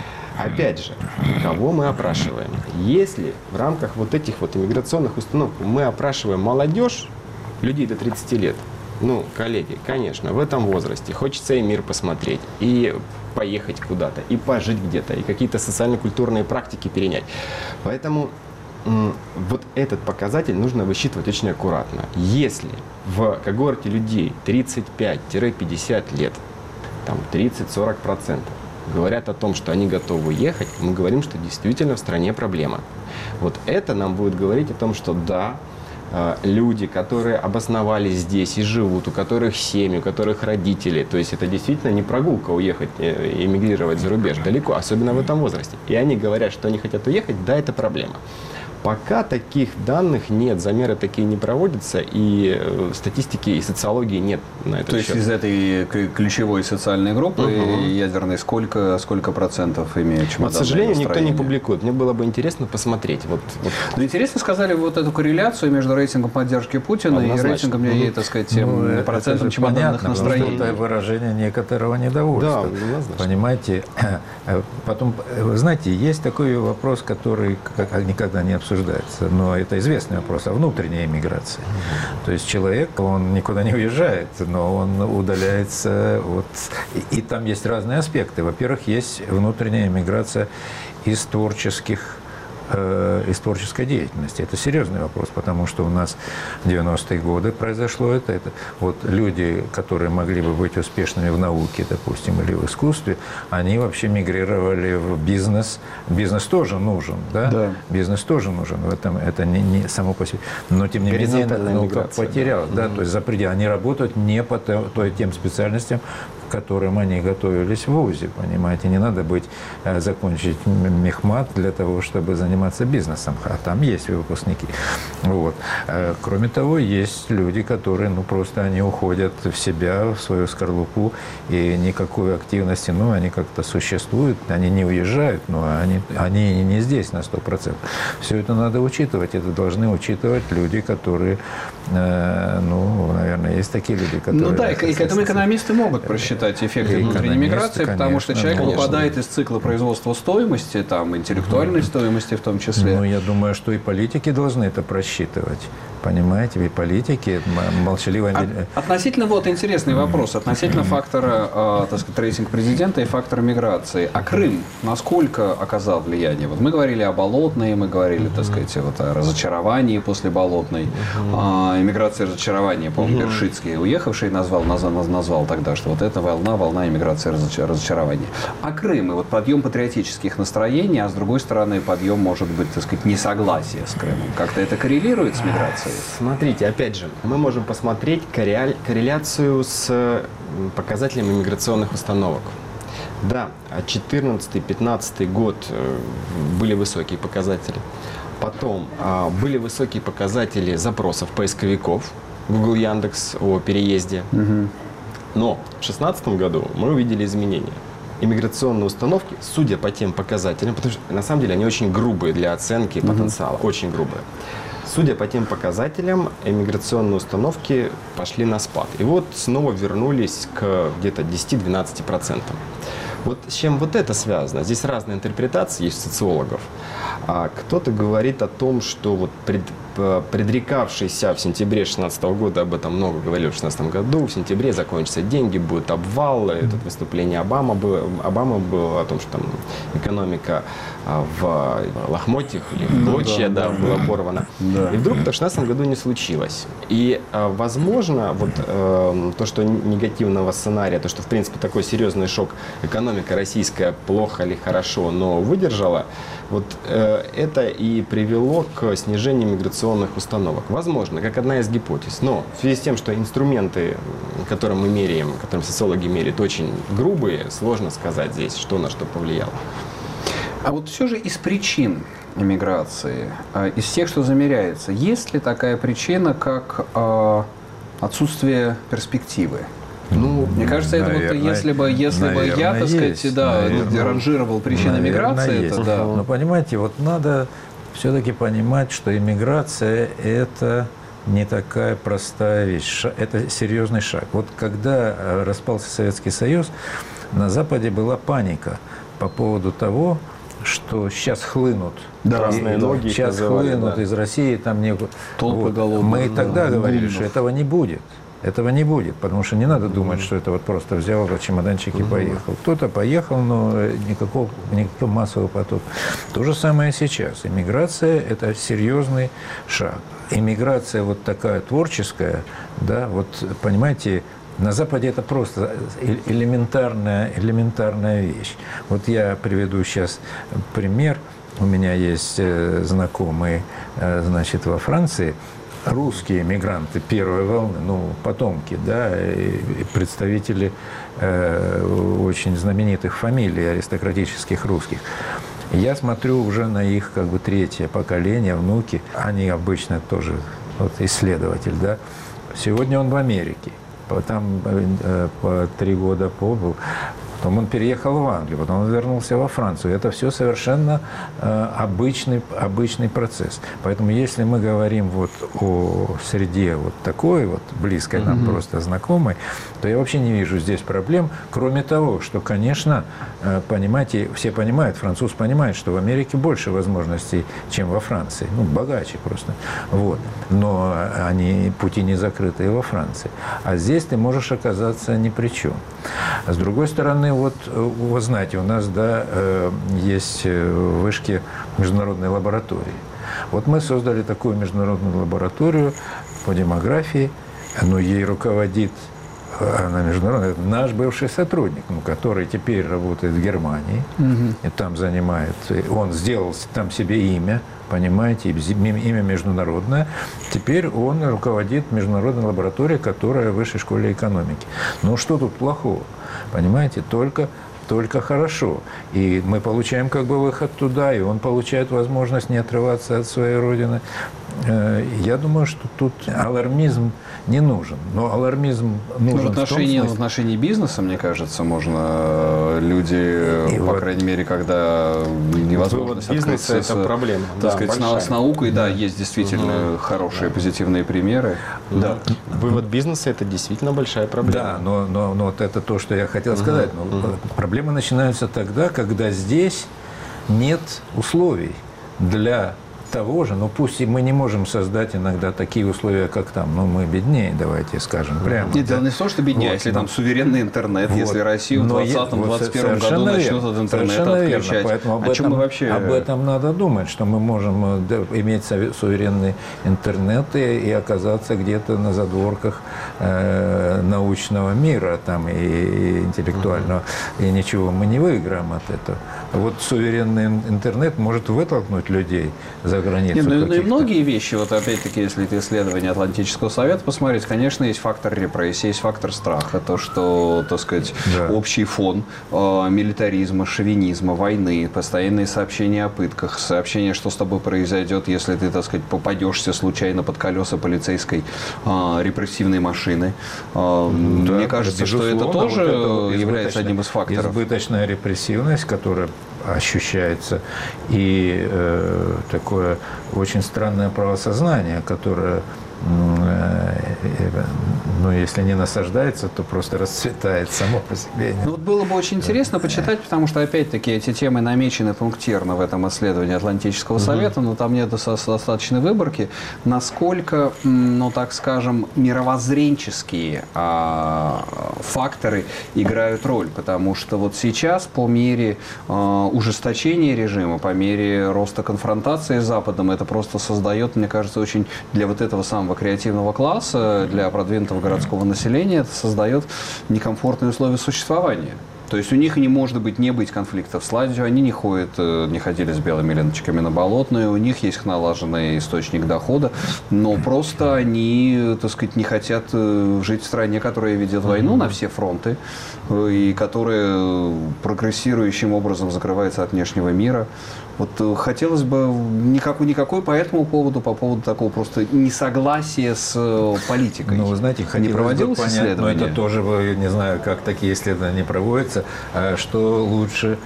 опять же, кого мы опрашиваем? Если в рамках вот этих вот иммиграционных установок мы опрашиваем молодежь, людей до тридцати лет, ну, коллеги, конечно, в этом возрасте хочется и мир посмотреть, и поехать куда-то, и пожить где-то, и какие-то социально-культурные практики перенять. Поэтому м- вот этот показатель нужно высчитывать очень аккуратно. Если в когорте людей тридцать пять - пятьдесят лет, там тридцать-сорок процентов говорят о том, что они готовы ехать, мы говорим, что действительно в стране проблема. Вот это нам будет говорить о том, что да, люди, которые обосновались здесь и живут, у которых семьи, у которых родители. То есть это действительно не прогулка уехать, эмигрировать за рубеж далеко, особенно в этом возрасте. И они говорят, что они хотят уехать, да, это проблема. Пока таких данных нет, замеры такие не проводятся, и статистики и социологии нет на этот То счет. есть из этой ключевой социальной группы uh-huh. ядерной сколько, сколько процентов имеет чемоданное вот, к сожалению, настроение? Никто не публикует. Мне было бы интересно посмотреть. Вот, вот. Ну, интересно сказали вот эту корреляцию между рейтингом поддержки Путина однозначно. И рейтингом, mm-hmm. так сказать, ну, процентом чемоданных понятно, настроений. Это выражение некоторого недовольства. Да, понимаете? Потом, вы знаете, есть такой вопрос, который никогда не обсуждается. Но это известный вопрос о внутренней эмиграции. Mm-hmm. То есть человек, он никуда не уезжает, но он удаляется. Вот, и, и там есть разные аспекты. Во-первых, есть внутренняя эмиграция из творческих из творческой деятельности. Это серьезный вопрос, потому что у нас в девяностые годы произошло это. это. Вот люди, которые могли бы быть успешными в науке, допустим, или в искусстве, они вообще мигрировали в бизнес. Бизнес тоже нужен, да? Да. Бизнес тоже нужен. В этом это не, не само по себе. Но, тем не менее, наука потеряла. Да. Да, mm-hmm. То есть за пределы. Они работают не по той, тем специальностям, к которым они готовились в вузе, понимаете. Не надо быть, закончить мехмат для того, чтобы заниматься бизнесом, а там есть выпускники. Вот. Кроме того, есть люди, которые, ну, просто они уходят в себя, в свою скорлупу, и никакой активности, ну, они как-то существуют, они не уезжают, но они, они не здесь на сто процентов. Все это надо учитывать, это должны учитывать люди, которые, ну, наверное, есть такие люди, которые... Ну да, и к этому экономисты могут просчитать. считать эффектом внутренней миграции, потому что человек конечно. выпадает из цикла производства стоимости, там, интеллектуальной стоимости в том числе. Ну, я думаю, что и политики должны это просчитывать. Понимаете, ведь политики молчаливо... От, относительно, вот интересный вопрос, относительно фактора, э, так сказать, рейтинга президента и фактора миграции. А Крым насколько оказал влияние? Вот мы говорили о Болотной, мы говорили, так сказать, вот о разочаровании после Болотной, э, иммиграции и разочарования, по-моему, Бершицкий, уехавший, назвал, назвал, назвал тогда, что вот эта волна, волна иммиграции и разочарования. А Крым, и вот подъем патриотических настроений, а с другой стороны, подъем, может быть, так сказать, несогласие с Крымом. Как-то это коррелирует с миграцией? Смотрите, опять же, мы можем посмотреть корреляцию с показателями миграционных установок. Да, четырнадцатый-пятнадцатый год были высокие показатели. Потом были высокие показатели запросов поисковиков Google, Яндекс о переезде. Угу. Но в две тысячи шестнадцатом году мы увидели изменения. Иммиграционные установки, судя по тем показателям, потому что на самом деле они очень грубые для оценки потенциала, угу. очень грубые. Судя по тем показателям, иммиграционные установки пошли на спад. И вот снова вернулись к где-то десяти-двенадцати процентам. Вот с чем вот это связано? Здесь разные интерпретации есть у социологов. А кто-то говорит о том, что вот пред, предрекавшийся в сентябре две тысячи шестнадцатого года, об этом много говорили в две тысячи шестнадцатом году, в сентябре закончатся деньги, будет обвал. Это выступление Обамы было, Обамы было о том, что там экономика в лохмотьях или в клочья, ну, да, да, да, была порвана. Да. И вдруг в две тысячи шестнадцатом году не случилось. И, возможно, вот э, то, что негативного сценария, то, что, в принципе, такой серьезный шок, экономика российская плохо или хорошо, но выдержала, вот э, это и привело к снижению миграционных установок. Возможно, как одна из гипотез. Но в связи с тем, что инструменты, которым мы меряем, которым социологи меряют, очень грубые, сложно сказать здесь, что на что повлияло. А вот все же из причин эмиграции, из тех, что замеряется, есть ли такая причина, как э, отсутствие перспективы? Ну, мне кажется, это наверное, вот если бы, если наверное, бы я, так сказать, есть, да, наверное, ранжировал причины миграции, это да. Но понимаете, вот надо все-таки понимать, что иммиграция – это не такая простая вещь, это серьезный шаг. Вот когда распался Советский Союз, на Западе была паника по поводу того, что сейчас хлынут, да, разные ноги, сейчас называли, хлынут да. из России, там не толпы вот. голодных. Мы и тогда да, говорили, гумнов. Что этого не будет. Этого не будет, потому что не надо думать, что это вот просто взял чемоданчик и поехал. Кто-то поехал, но никакого, никакого массового потока. То же самое сейчас. Иммиграция – это серьезный шаг. Иммиграция вот такая творческая, да, вот понимаете, на Западе это просто элементарная, элементарная вещь. Вот я приведу сейчас пример. У меня есть знакомые, значит, во Франции, русские мигранты первой волны, ну, потомки, да, и представители э, очень знаменитых фамилий аристократических русских. Я смотрю уже на их как бы третье поколение, внуки. Они обычно тоже вот, исследователь, да. Сегодня он в Америке. Там э, по три года побыл. Потом он переехал в Англию, потом он вернулся во Францию. Это все совершенно э, обычный, обычный процесс. Поэтому если мы говорим вот о среде вот такой, вот близкой нам mm-hmm. просто знакомой, то я вообще не вижу здесь проблем, кроме того, что, конечно, э, понимаете, все понимают, француз понимает, что в Америке больше возможностей, чем во Франции. Ну, богаче просто. Вот. Но они, пути не закрыты и во Франции. А здесь ты можешь оказаться ни при чем. А с другой стороны, вот вы знаете, у нас да, есть вышки международной лаборатории. Вот мы создали такую международную лабораторию по демографии, но ей руководит она международная, это наш бывший сотрудник, ну, который теперь работает в Германии, угу. и там занимает, он сделал там себе имя, понимаете, имя международное. Теперь он руководит международной лабораторией, которая в Высшей школе экономики. Ну, что тут плохого? Понимаете, только, только хорошо. И мы получаем как бы выход туда, и он получает возможность не отрываться от своей родины. Я думаю, что тут алармизм не нужен. Но алармизм нужен ну, в отношении, в том в отношении бизнеса, мне кажется, можно люди, и по вот, крайней мере, когда невозможность бизнеса, это с, проблема. Так да, сказать, с, с наукой, да, да, есть действительно угу. хорошие, да. позитивные примеры. Да. Да. Вывод бизнеса – это действительно большая проблема. Да, но, но, но вот это то, что я хотел угу. сказать. Но угу. Проблемы начинаются тогда, когда здесь нет условий для того же, но пусть и мы не можем создать иногда такие условия, как там, но мы беднее, давайте скажем прямо. Нет, дело не в том, что беднее, вот, если но, там суверенный интернет, вот, если Россия в двадцатом-двадцать первом году начнет от интернета отключать, поэтому об о чем этом, мы вообще... об этом надо думать, что мы можем да, иметь суверенный интернет и, и оказаться где-то на задворках э, научного мира там, и, и интеллектуального, mm-hmm. и ничего мы не выиграем от этого. Вот суверенный интернет может вытолкнуть людей за границу. Нет, ну, ну и многие вещи, вот опять-таки, если это исследование Атлантического совета посмотреть, конечно, есть фактор репрессий, есть фактор страха, то, что, так сказать, да. общий фон э, милитаризма, шовинизма, войны, постоянные сообщения о пытках, сообщения, что с тобой произойдет, если ты, так сказать, попадешься случайно под колеса полицейской э, репрессивной машины. Э, да, мне кажется, что это тоже вот это является одним из факторов. Избыточная репрессивность, которая ощущается, и э, такое очень странное правосознание, которое, э, э, ну, если не насаждается, то просто расцветает само по себе. Ну, вот было бы очень интересно почитать, потому что, опять-таки, эти темы намечены пунктирно в этом исследовании Атлантического совета, но там нет достаточной выборки, насколько, ну, так скажем, мировоззренческие а, факторы играют роль, потому что вот сейчас по мере а, ужесточения режима, по мере роста конфронтации с Западом, это просто создает, мне кажется, очень для вот этого самого креативного класса, для продвинутого городского населения, это создает некомфортные условия существования. То есть у них не может быть не быть конфликтов с властью, они не ходят, не ходили с белыми ленточками на Болотную, у них есть налаженный источник дохода, но просто они, так сказать, не хотят жить в стране, которая ведет войну на все фронты и которая прогрессирующим образом закрывается от внешнего мира. Вот хотелось бы никакой, никакой по этому поводу, по поводу такого просто несогласия с политикой. Ну, вы знаете, не проводилось понять, исследование? Но это тоже, не знаю, как такие исследования не проводятся, что лучше,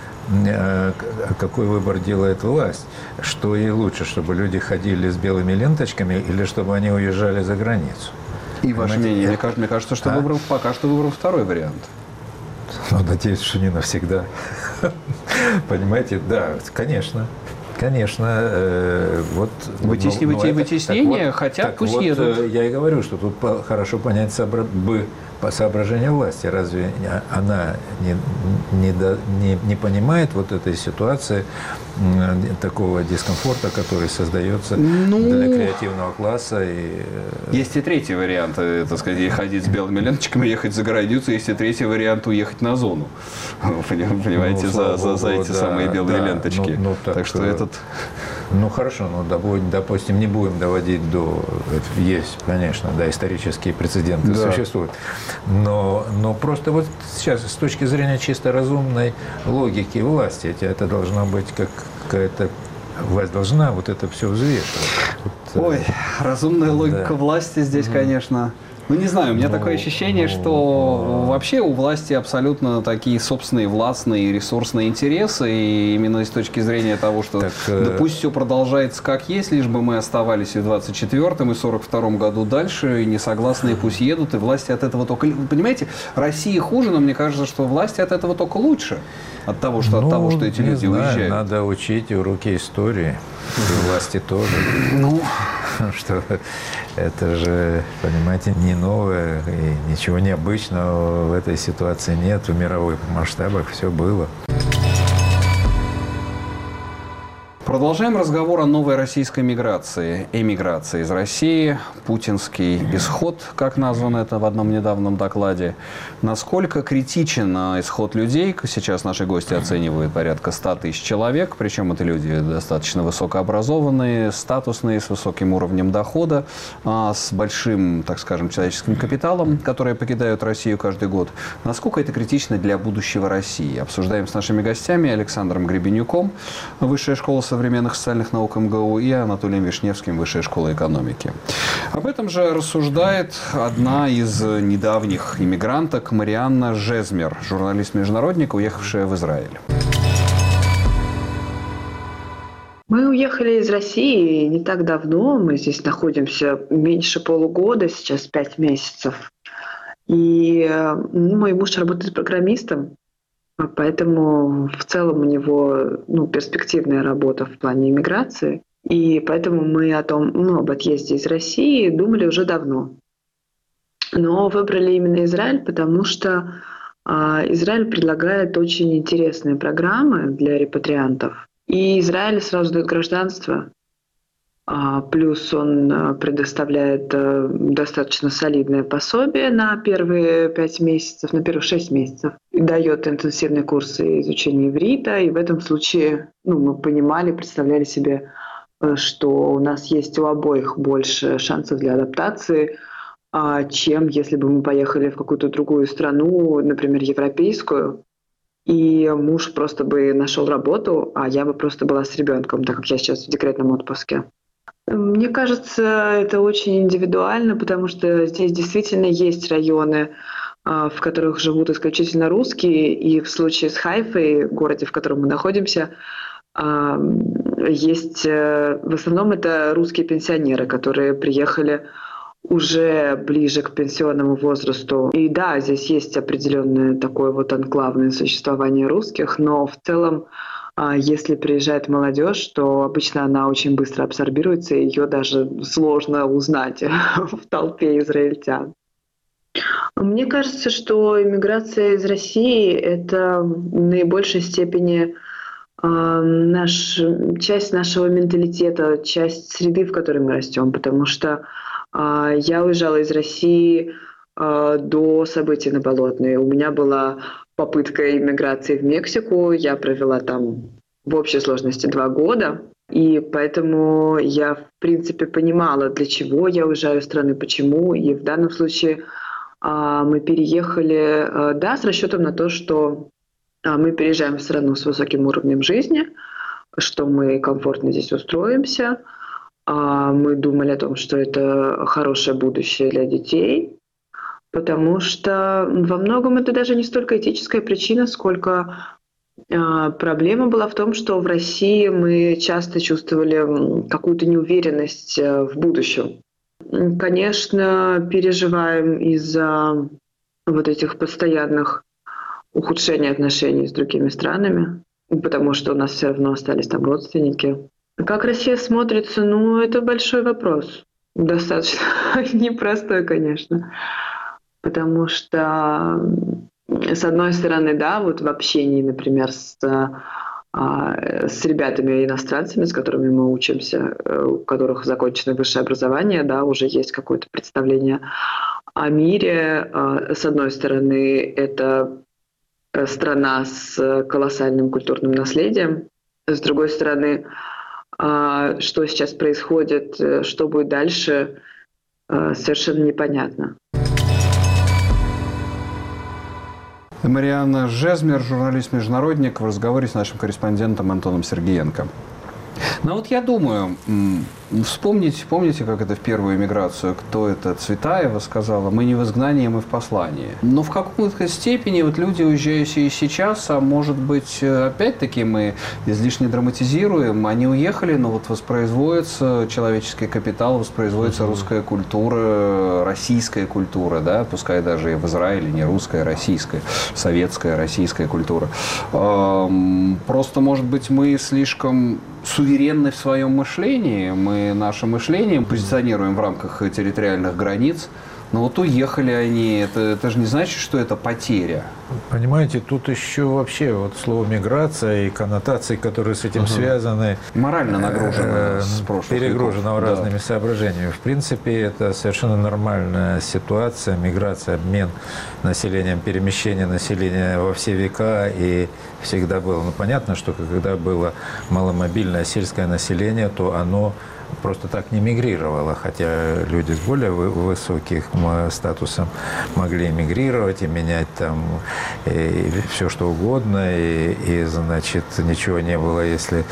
какой выбор делает власть, что ей лучше, чтобы люди ходили с белыми ленточками или чтобы они уезжали за границу. И ваше мнение? Мне кажется, мне кажется, что а? выбрал, пока что выбрал второй вариант. Ну, надеюсь, что не навсегда. Понимаете? Да, конечно. Конечно. Э, вот, Вытеснивайте ну, ну, вытеснение, вот, хотят, пусть вот, едут. Я и говорю, что тут хорошо понять сообра- бы по соображению власти. Разве она не, не, до, не, не понимает вот этой ситуации, такого дискомфорта, который создается ну, для креативного класса? И... Есть и третий вариант, так сказать, ходить с белыми ленточками, ехать за границу. Есть и третий вариант уехать на зону. Понимаете, ну, за, за, за эти да, самые белые да, ленточки. Ну, ну, так, так что этот... Ну хорошо, ну допустим, не будем доводить до... Есть, конечно, да, исторические прецеденты да. существуют. Но, но просто вот сейчас с точки зрения чисто разумной логики власти, это должно быть как какая-то... Власть должна вот это все взвешивать. Вот, Ой, разумная логика да. власти здесь, mm-hmm. конечно... Ну, не знаю, у меня ну, такое ощущение, ну, что ну, вообще у власти абсолютно такие собственные властные ресурсные интересы, и именно с точки зрения того, что так, да пусть все продолжается как есть, лишь бы мы оставались и в двадцать четвёртом, и в сорок втором году дальше, и несогласные пусть едут, и власти от этого только... Вы понимаете, Россия хуже, но мне кажется, что власти от этого только лучше, от того, что, ну, от того, что эти люди знаю, уезжают. Надо учить уроки истории, и власти тоже. Ну... Что это же, понимаете, не новое и ничего необычного в этой ситуации нет. В мировых масштабах все было. Продолжаем разговор о новой российской миграции, эмиграции из России, путинский исход, как названо это в одном недавнем докладе. Насколько критичен исход людей? Сейчас наши гости оценивают порядка ста тысяч человек, причем это люди достаточно высокообразованные, статусные, с высоким уровнем дохода, с большим, так скажем, человеческим капиталом, которые покидают Россию каждый год. Насколько это критично для будущего России? Обсуждаем с нашими гостями Александром Гребенюком, Высшая школа современного современных социальных наук эм гэ у, и Анатолием Вишневским, Высшей школы экономики. Об этом же рассуждает одна из недавних иммигранток Марианна Жезмер, журналист-международник, уехавшая в Израиль. Мы уехали из России не так давно, мы здесь находимся меньше полугода, сейчас пять месяцев. И ну, мой муж работает программистом, поэтому в целом у него ну, перспективная работа в плане иммиграции. И поэтому мы о том, ну, об отъезде из России думали уже давно. Но выбрали именно Израиль, потому что а, Израиль предлагает очень интересные программы для репатриантов. И Израиль сразу дает гражданство, а, плюс он предоставляет а, достаточно солидное пособие на первые пять месяцев, на первых шесть месяцев. И дает интенсивные курсы изучения иврита. И в этом случае ну, мы понимали, представляли себе, что у нас есть у обоих больше шансов для адаптации, чем если бы мы поехали в какую-то другую страну, например, европейскую, и муж просто бы нашел работу, а я бы просто была с ребенком, так как я сейчас в декретном отпуске. Мне кажется, это очень индивидуально, потому что здесь действительно есть районы, в которых живут исключительно русские, и в случае с Хайфой, городе, в котором мы находимся, есть в основном это русские пенсионеры, которые приехали уже ближе к пенсионному возрасту. И да, здесь есть определенное такое вот анклавное существование русских, но в целом, если приезжает молодежь, то обычно она очень быстро абсорбируется, и ее даже сложно узнать в толпе израильтян. Мне кажется, что иммиграция из России — это в наибольшей степени наш, часть нашего менталитета, часть среды, в которой мы растем, потому что я уезжала из России до событий на Болотной. У меня была попытка иммиграции в Мексику. Я провела там в общей сложности два года. И поэтому я, в принципе, понимала, для чего я уезжаю из страны, почему. И в данном случае мы переехали, да, с расчетом на то, что мы переезжаем в страну с высоким уровнем жизни, что мы комфортно здесь устроимся. Мы думали о том, что это хорошее будущее для детей, потому что во многом это даже не столько этическая причина, сколько проблема была в том, что в России мы часто чувствовали какую-то неуверенность в будущем. Конечно, переживаем из-за вот этих постоянных ухудшений отношений с другими странами, потому что у нас все равно остались там родственники. Как Россия смотрится, ну, это большой вопрос. Достаточно непростой, конечно. Потому что, с одной стороны, да, вот в общении, например, с, с ребятами-иностранцами, с которыми мы учимся, у которых закончено высшее образование, да, уже есть какое-то представление о мире. С одной стороны, это страна с колоссальным культурным наследием. С другой стороны, что сейчас происходит, что будет дальше, совершенно непонятно. Марианна Жезмер, журналист-международник, в разговоре с нашим корреспондентом Антоном Сергиенко. Ну вот я думаю, вспомните, помните, как это в первую эмиграцию, кто это, Цветаева сказала, мы не в изгнании, мы в послании. Но в какой-то степени вот люди, уезжающие сейчас, а может быть, опять-таки мы излишне драматизируем, они уехали, но вот воспроизводится человеческий капитал, воспроизводится русская культура, российская культура, да, пускай даже и в Израиле не русская, а российская, советская, российская культура. Просто, может быть, мы слишком суверенны в своем мышлении, мы наше мышление позиционируем в рамках территориальных границ, но вот уехали они, это, это же не значит, что это потеря. Понимаете, тут еще вообще вот слово «миграция» и коннотации, которые с этим угу. связаны, морально нагружено, с прошлых перегружено веков. разными да. соображениями. В принципе, это совершенно нормальная ситуация, миграция, обмен населением, перемещение населения во все века и всегда было. Ну, понятно, что когда было маломобильное сельское население, то оно просто так не мигрировала, хотя люди с более высоким статусом могли эмигрировать и менять там и все что угодно, и, и значит ничего не было, если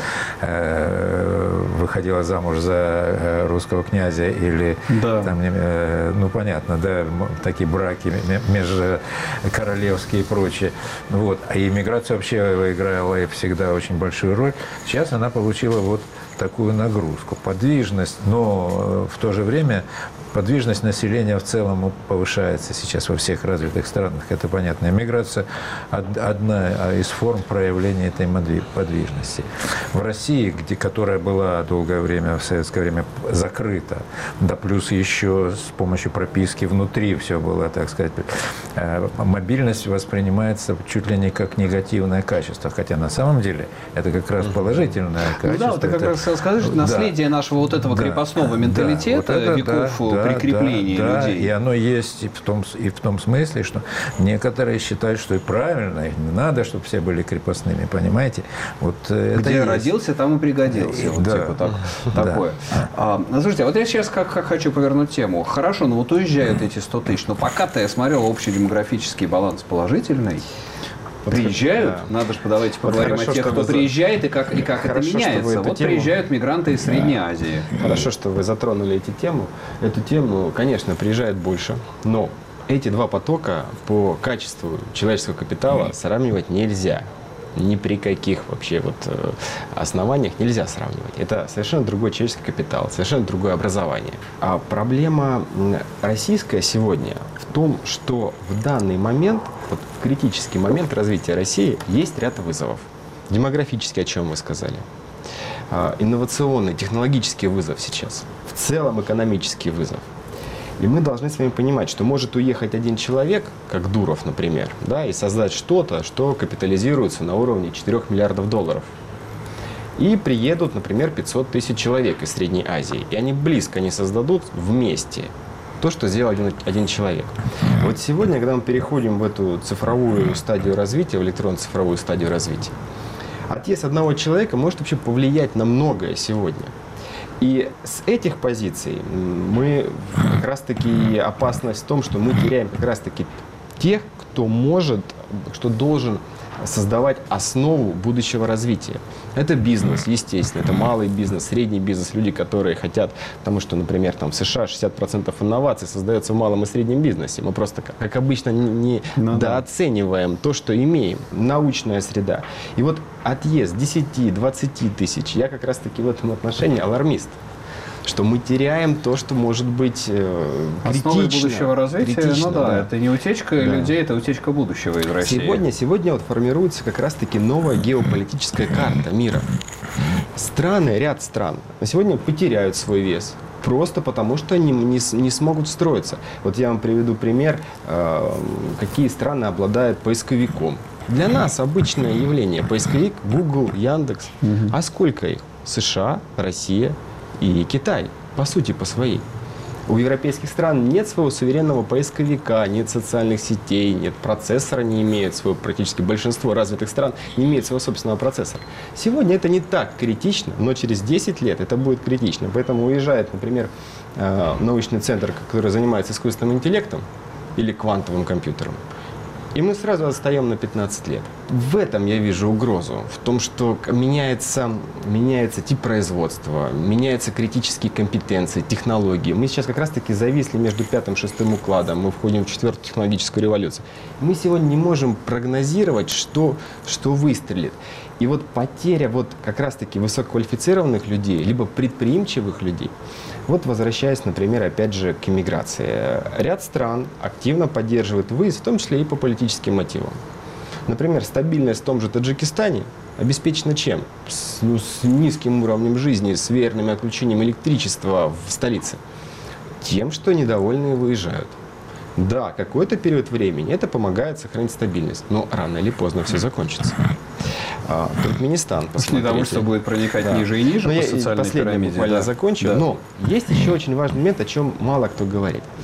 э, выходила замуж за русского князя или да. там, э, ну понятно, да, такие браки межкоролевские и прочее. Вот. А иммиграция вообще играла всегда очень большую роль. Сейчас она получила вот такую нагрузку, подвижность, но в то же время подвижность населения в целом повышается сейчас во всех развитых странах, это понятно. Миграция – одна из форм проявления этой подвижности. В России, где, которая была долгое время, в советское время, закрыта, да плюс еще с помощью прописки внутри все было, так сказать, мобильность воспринимается чуть ли не как негативное качество, хотя на самом деле это как раз положительное качество. Ну да, вот ты как раз скажешь, наследие да, нашего вот этого да, крепостного менталитета, да, вот это, веков да, прикрепления да, людей. Да, и оно есть и в, том, и в том смысле, что некоторые считают, что и правильно, и не надо, чтобы все были крепостными, понимаете? Вот где это родился, там и пригодился. И, вот да, типа так, да. такое. А, слушайте, а вот я сейчас как, как хочу повернуть тему. Хорошо, ну вот уезжают эти сто тысяч, но пока-то я смотрел, общий демографический баланс положительный. Приезжают, да. надо же, давайте поговорим вот хорошо, о тех, кто за... приезжает и как, и как хорошо, это меняется. Вот тему... приезжают мигранты из Средней да. Азии. Хорошо, что вы затронули эти тему. Эту тему, конечно, приезжает больше, но эти два потока по качеству человеческого капитала сравнивать нельзя. Ни при каких вообще вот основаниях нельзя сравнивать. Это совершенно другой человеческий капитал, совершенно другое образование. А проблема российская сегодня в том, что в данный момент, вот в критический момент развития России, есть ряд вызовов. Демографический, о чем вы сказали. Инновационный, технологический вызов сейчас. В целом экономический вызов. И мы должны с вами понимать, что может уехать один человек, как Дуров, например, да, и создать что-то, что капитализируется на уровне четырёх миллиардов долларов. И приедут, например, пятьсот тысяч человек из Средней Азии. И они близко не создадут вместе то, что сделал один, один человек. Вот сегодня, когда мы переходим в эту цифровую стадию развития, в электронно-цифровую стадию развития, отъезд одного человека может вообще повлиять на многое сегодня. И с этих позиций мы как раз-таки опасность в том, что мы теряем как раз-таки тех, кто может, кто должен создавать основу будущего развития. Это бизнес, естественно, это малый бизнес, средний бизнес, люди, которые хотят, потому что, например, там в США шестьдесят процентов инноваций создается в малом и среднем бизнесе. Мы просто, как обычно, не недооцениваем то, что имеем. Научная среда. И вот отъезд десяти-двадцати тысяч, я как раз-таки в этом отношении алармист. Что мы теряем то, что может быть э, критично. Основой будущего развития, критично, ну да, да, это не утечка да. людей, это утечка будущего из России. Сегодня, сегодня вот формируется как раз-таки новая геополитическая карта мира. Страны, ряд стран на сегодня потеряют свой вес. Просто потому, что они не, не смогут встроиться. Вот я вам приведу пример, э, какие страны обладают поисковиком. Для нас обычное явление. Поисковик Google, Яндекс. Угу. А сколько их? США, Россия и Китай, по сути, по своей. У европейских стран нет своего суверенного поисковика, нет социальных сетей, нет процессора, не имеет своего, практически большинство развитых стран не имеет своего собственного процессора. Сегодня это не так критично, но через десять лет это будет критично. Поэтому уезжает, например, научный центр, который занимается искусственным интеллектом или квантовым компьютером, и мы сразу отстаем на пятнадцать лет. В этом я вижу угрозу. В том, что меняется, меняется тип производства, меняются критические компетенции, технологии. Мы сейчас как раз-таки зависли между пятым и шестым укладом. Мы входим в четвертую технологическую революцию. Мы сегодня не можем прогнозировать, что, что выстрелит. И вот потеря вот как раз-таки высококвалифицированных людей, либо предприимчивых людей, вот возвращаясь, например, опять же к иммиграции. Ряд стран активно поддерживает выезд, в том числе и по политическим мотивам. Например, стабильность в том же Таджикистане обеспечена чем? С, ну, с низким уровнем жизни, с верным отключением электричества в столице. Тем, что недовольные выезжают. Да, какой-то период времени это помогает сохранить стабильность, но рано или поздно все закончится. А, Туркменистан, посмотрите. Недовольство будет проникать да. ниже и ниже но по я социальной последнее пирамиде. буквально да. закончу. Да. Но есть еще очень важный момент, о чем мало кто говорит.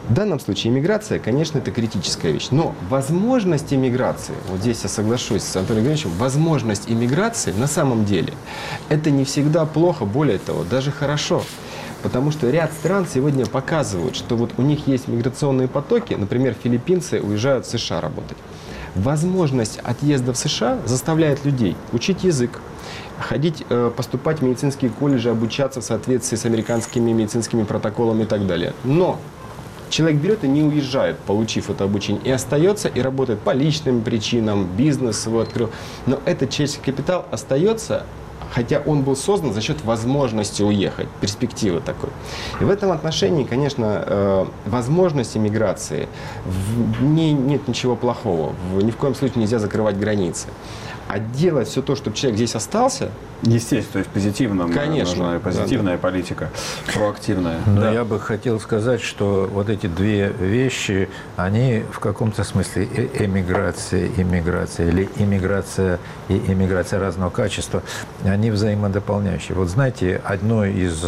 В данном случае иммиграция, конечно, это критическая вещь. Но возможность иммиграции, вот здесь я соглашусь с Анатолием Григорьевичем, возможность иммиграции на самом деле это не всегда плохо, более того, даже хорошо. Потому что ряд стран сегодня показывают, что вот у них есть миграционные потоки, например, филиппинцы уезжают в США работать. Возможность отъезда в США заставляет людей учить язык, ходить, поступать в медицинские колледжи, обучаться в соответствии с американскими медицинскими протоколами и так далее. Но человек берет и не уезжает, получив это обучение, и остается, и работает по личным причинам, бизнес свой открыл. Но этот человеческий капитал остается, хотя он был создан за счет возможности уехать, перспективы такой. И в этом отношении, конечно, возможность иммиграции, в ней нет ничего плохого. Ни в коем случае нельзя закрывать границы. А делать все то, чтобы человек здесь остался... Естественно, то есть позитивно. Конечно. Нужна позитивная да, да. политика, проактивная. Но да. я бы хотел сказать, что вот эти две вещи, они в каком-то смысле эмиграция, иммиграция или иммиграция и иммиграция разного качества, они взаимодополняющие. Вот знаете, одно из...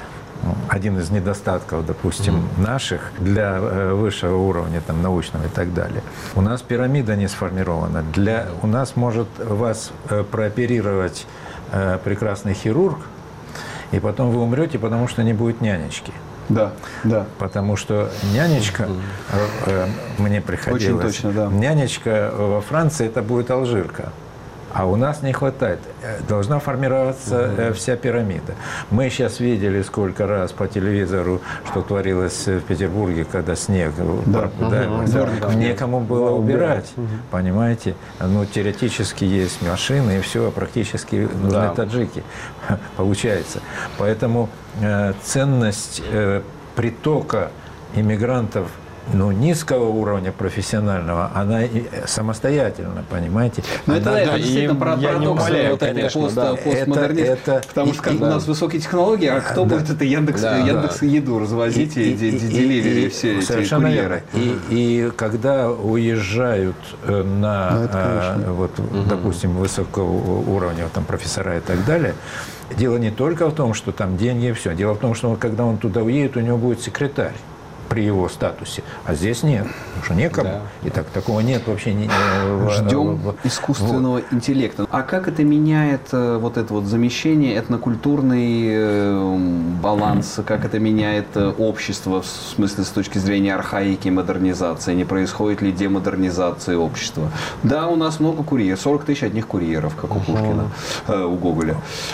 Один из недостатков, допустим, mm-hmm. наших для высшего уровня, там, научного и так далее. У нас пирамида не сформирована. Для, у нас может вас прооперировать э, прекрасный хирург, и потом вы умрете, потому что не будет нянечки. Да, да. Потому что нянечка, э, э, мне приходилось... Очень точно, да. Нянечка во Франции – это будет алжирка. А у нас не хватает. Должна формироваться угу. вся пирамида. Мы сейчас видели сколько раз по телевизору, что творилось в Петербурге, когда снег. Да. Да, угу. да, да. некому было убирать. Угу. Понимаете? Ну, теоретически есть машины, и все, практически нужны да. таджики. Получается. Поэтому э, ценность э, притока иммигрантов, ну, низкого уровня профессионального, она и самостоятельна, понимаете? Но это, она, это да, действительно парадокс вот этой пост, да. постмодернизма. Это, это, потому что и, у нас да. высокие технологии, а кто да. будет это Яндекс, да, Яндекс да. еду развозить и, и, и, и деливери, и, все совершенно эти курьеры? И, и когда уезжают на, ну, а, вот, угу. допустим, высокого уровня там, профессора и так далее, дело не только в том, что там деньги и все. Дело в том, что он, когда он туда уедет, у него будет секретарь при его статусе. А здесь нет. Потому что некому. Да. И так, такого нет вообще. Не, Ждем в, в, искусственного вот. интеллекта. А как это меняет вот это вот замещение, этнокультурный баланс? Как это меняет общество в смысле с точки зрения архаики и модернизации? Не происходит ли демодернизация общества? Да, у нас много курьеров. сорок тысяч одних курьеров, как у Пушкина, uh-huh. у Гоголя.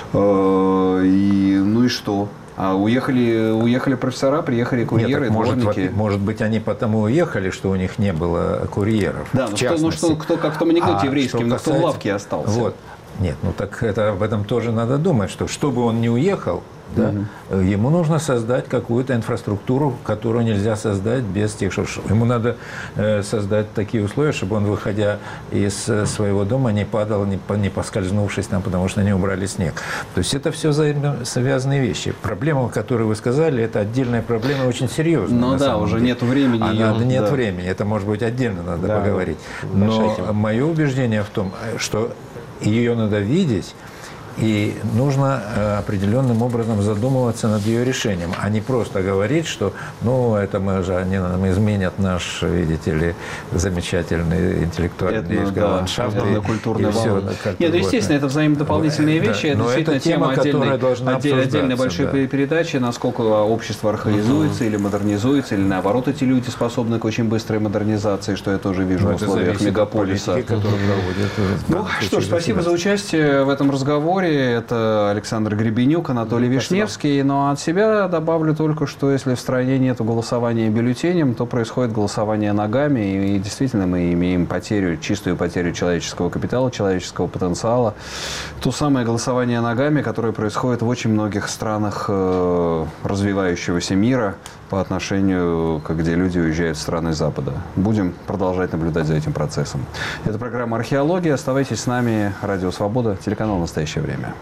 И, ну и что? А уехали, уехали профессора, приехали курьеры, Нет, может, дворники. Может быть, они потому уехали, что у них не было курьеров. Да, ну что, ну что, кто, как в том анекдоте а еврейском, но кто в лавке остался. Вот. Нет, ну так это, об этом тоже надо думать, что чтобы он не уехал, да, угу. ему нужно создать какую-то инфраструктуру, которую нельзя создать без тех, что ему надо э, создать такие условия, чтобы он, выходя из э, своего дома, не падал, не, не поскользнувшись там, потому что не убрали снег. То есть это все взаимосвязанные вещи. Проблема, которую вы сказали, это отдельная проблема, очень серьезная. Ну да, уже нет времени. А ее, надо, нет да. времени, это может быть отдельно надо да, поговорить. Но мое убеждение в том, что ее надо видеть. И нужно определенным образом задумываться над ее решением, а не просто говорить, что ну, это мы же, они нам изменят наш, видите ли, замечательный интеллектуальный это, да, ландшафт. Это культурный все. Нет, ну, естественно, это взаимодополнительные вещи. Да, это действительно это тема, тема отдельной, отдель, отдельной большой да. передачи, насколько общество архаизуется uh-huh. или модернизуется, или наоборот эти люди способны к очень быстрой модернизации, что я тоже вижу ну, в условиях мегаполиса. Политики, uh-huh. Ну что ж, спасибо за участие в этом разговоре. Это Александр Гребенюк, Анатолий Спасибо. Вишневский. Но от себя добавлю только, что если в стране нет голосования бюллетенем, то происходит голосование ногами. И действительно мы имеем потерю, чистую потерю человеческого капитала, человеческого потенциала. То самое голосование ногами, которое происходит в очень многих странах развивающегося мира по отношению, где люди уезжают в страны Запада. Будем продолжать наблюдать за этим процессом. Это программа «Археология». Оставайтесь с нами. Радио «Свобода», телеканал «Настоящее время».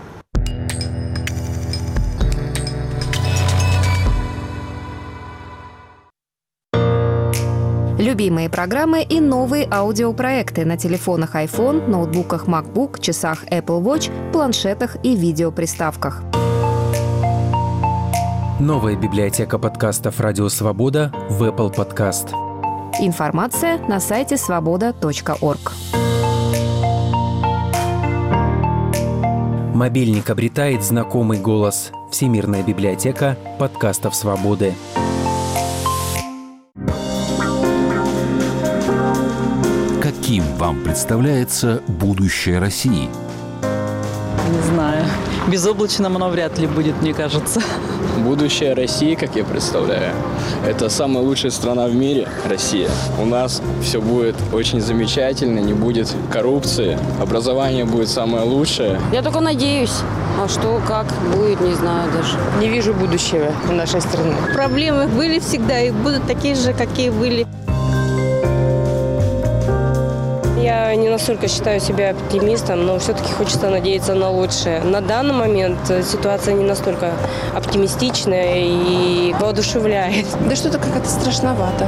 Любимые программы и новые аудиопроекты на телефонах iPhone, ноутбуках MacBook, часах Apple Watch, планшетах и видеоприставках. Новая библиотека подкастов «Радио Свобода» в Apple Podcast. Информация на сайте свобода точка орг. Мобильник обретает знакомый голос. Всемирная библиотека подкастов «Свободы». Каким вам представляется будущее России? Не знаю. Безоблачным оно вряд ли будет, мне кажется. Будущее России, как я представляю, это самая лучшая страна в мире, Россия. У нас все будет очень замечательно, не будет коррупции, образование будет самое лучшее. Я только надеюсь. А что, как будет, не знаю даже. Не вижу будущего нашей страны. Проблемы были всегда и будут такие же, какие были. Я не настолько считаю себя оптимистом, но все-таки хочется надеяться на лучшее. На данный момент ситуация не настолько оптимистичная и воодушевляет. Да что-то как-то страшновато.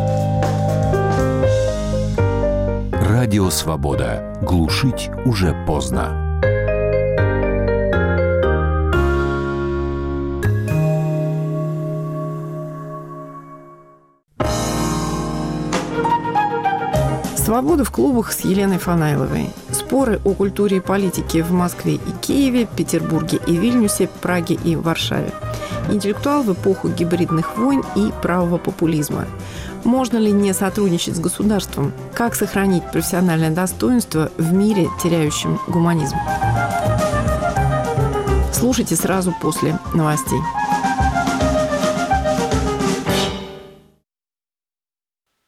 Радио Свобода. Глушить уже поздно. Свобода в клубах с Еленой Фанайловой. Споры о культуре и политике в Москве и Киеве, Петербурге и Вильнюсе, Праге и Варшаве. Интеллектуал в эпоху гибридных войн и правого популизма. Можно ли не сотрудничать с государством? Как сохранить профессиональное достоинство в мире, теряющем гуманизм? Слушайте сразу после новостей.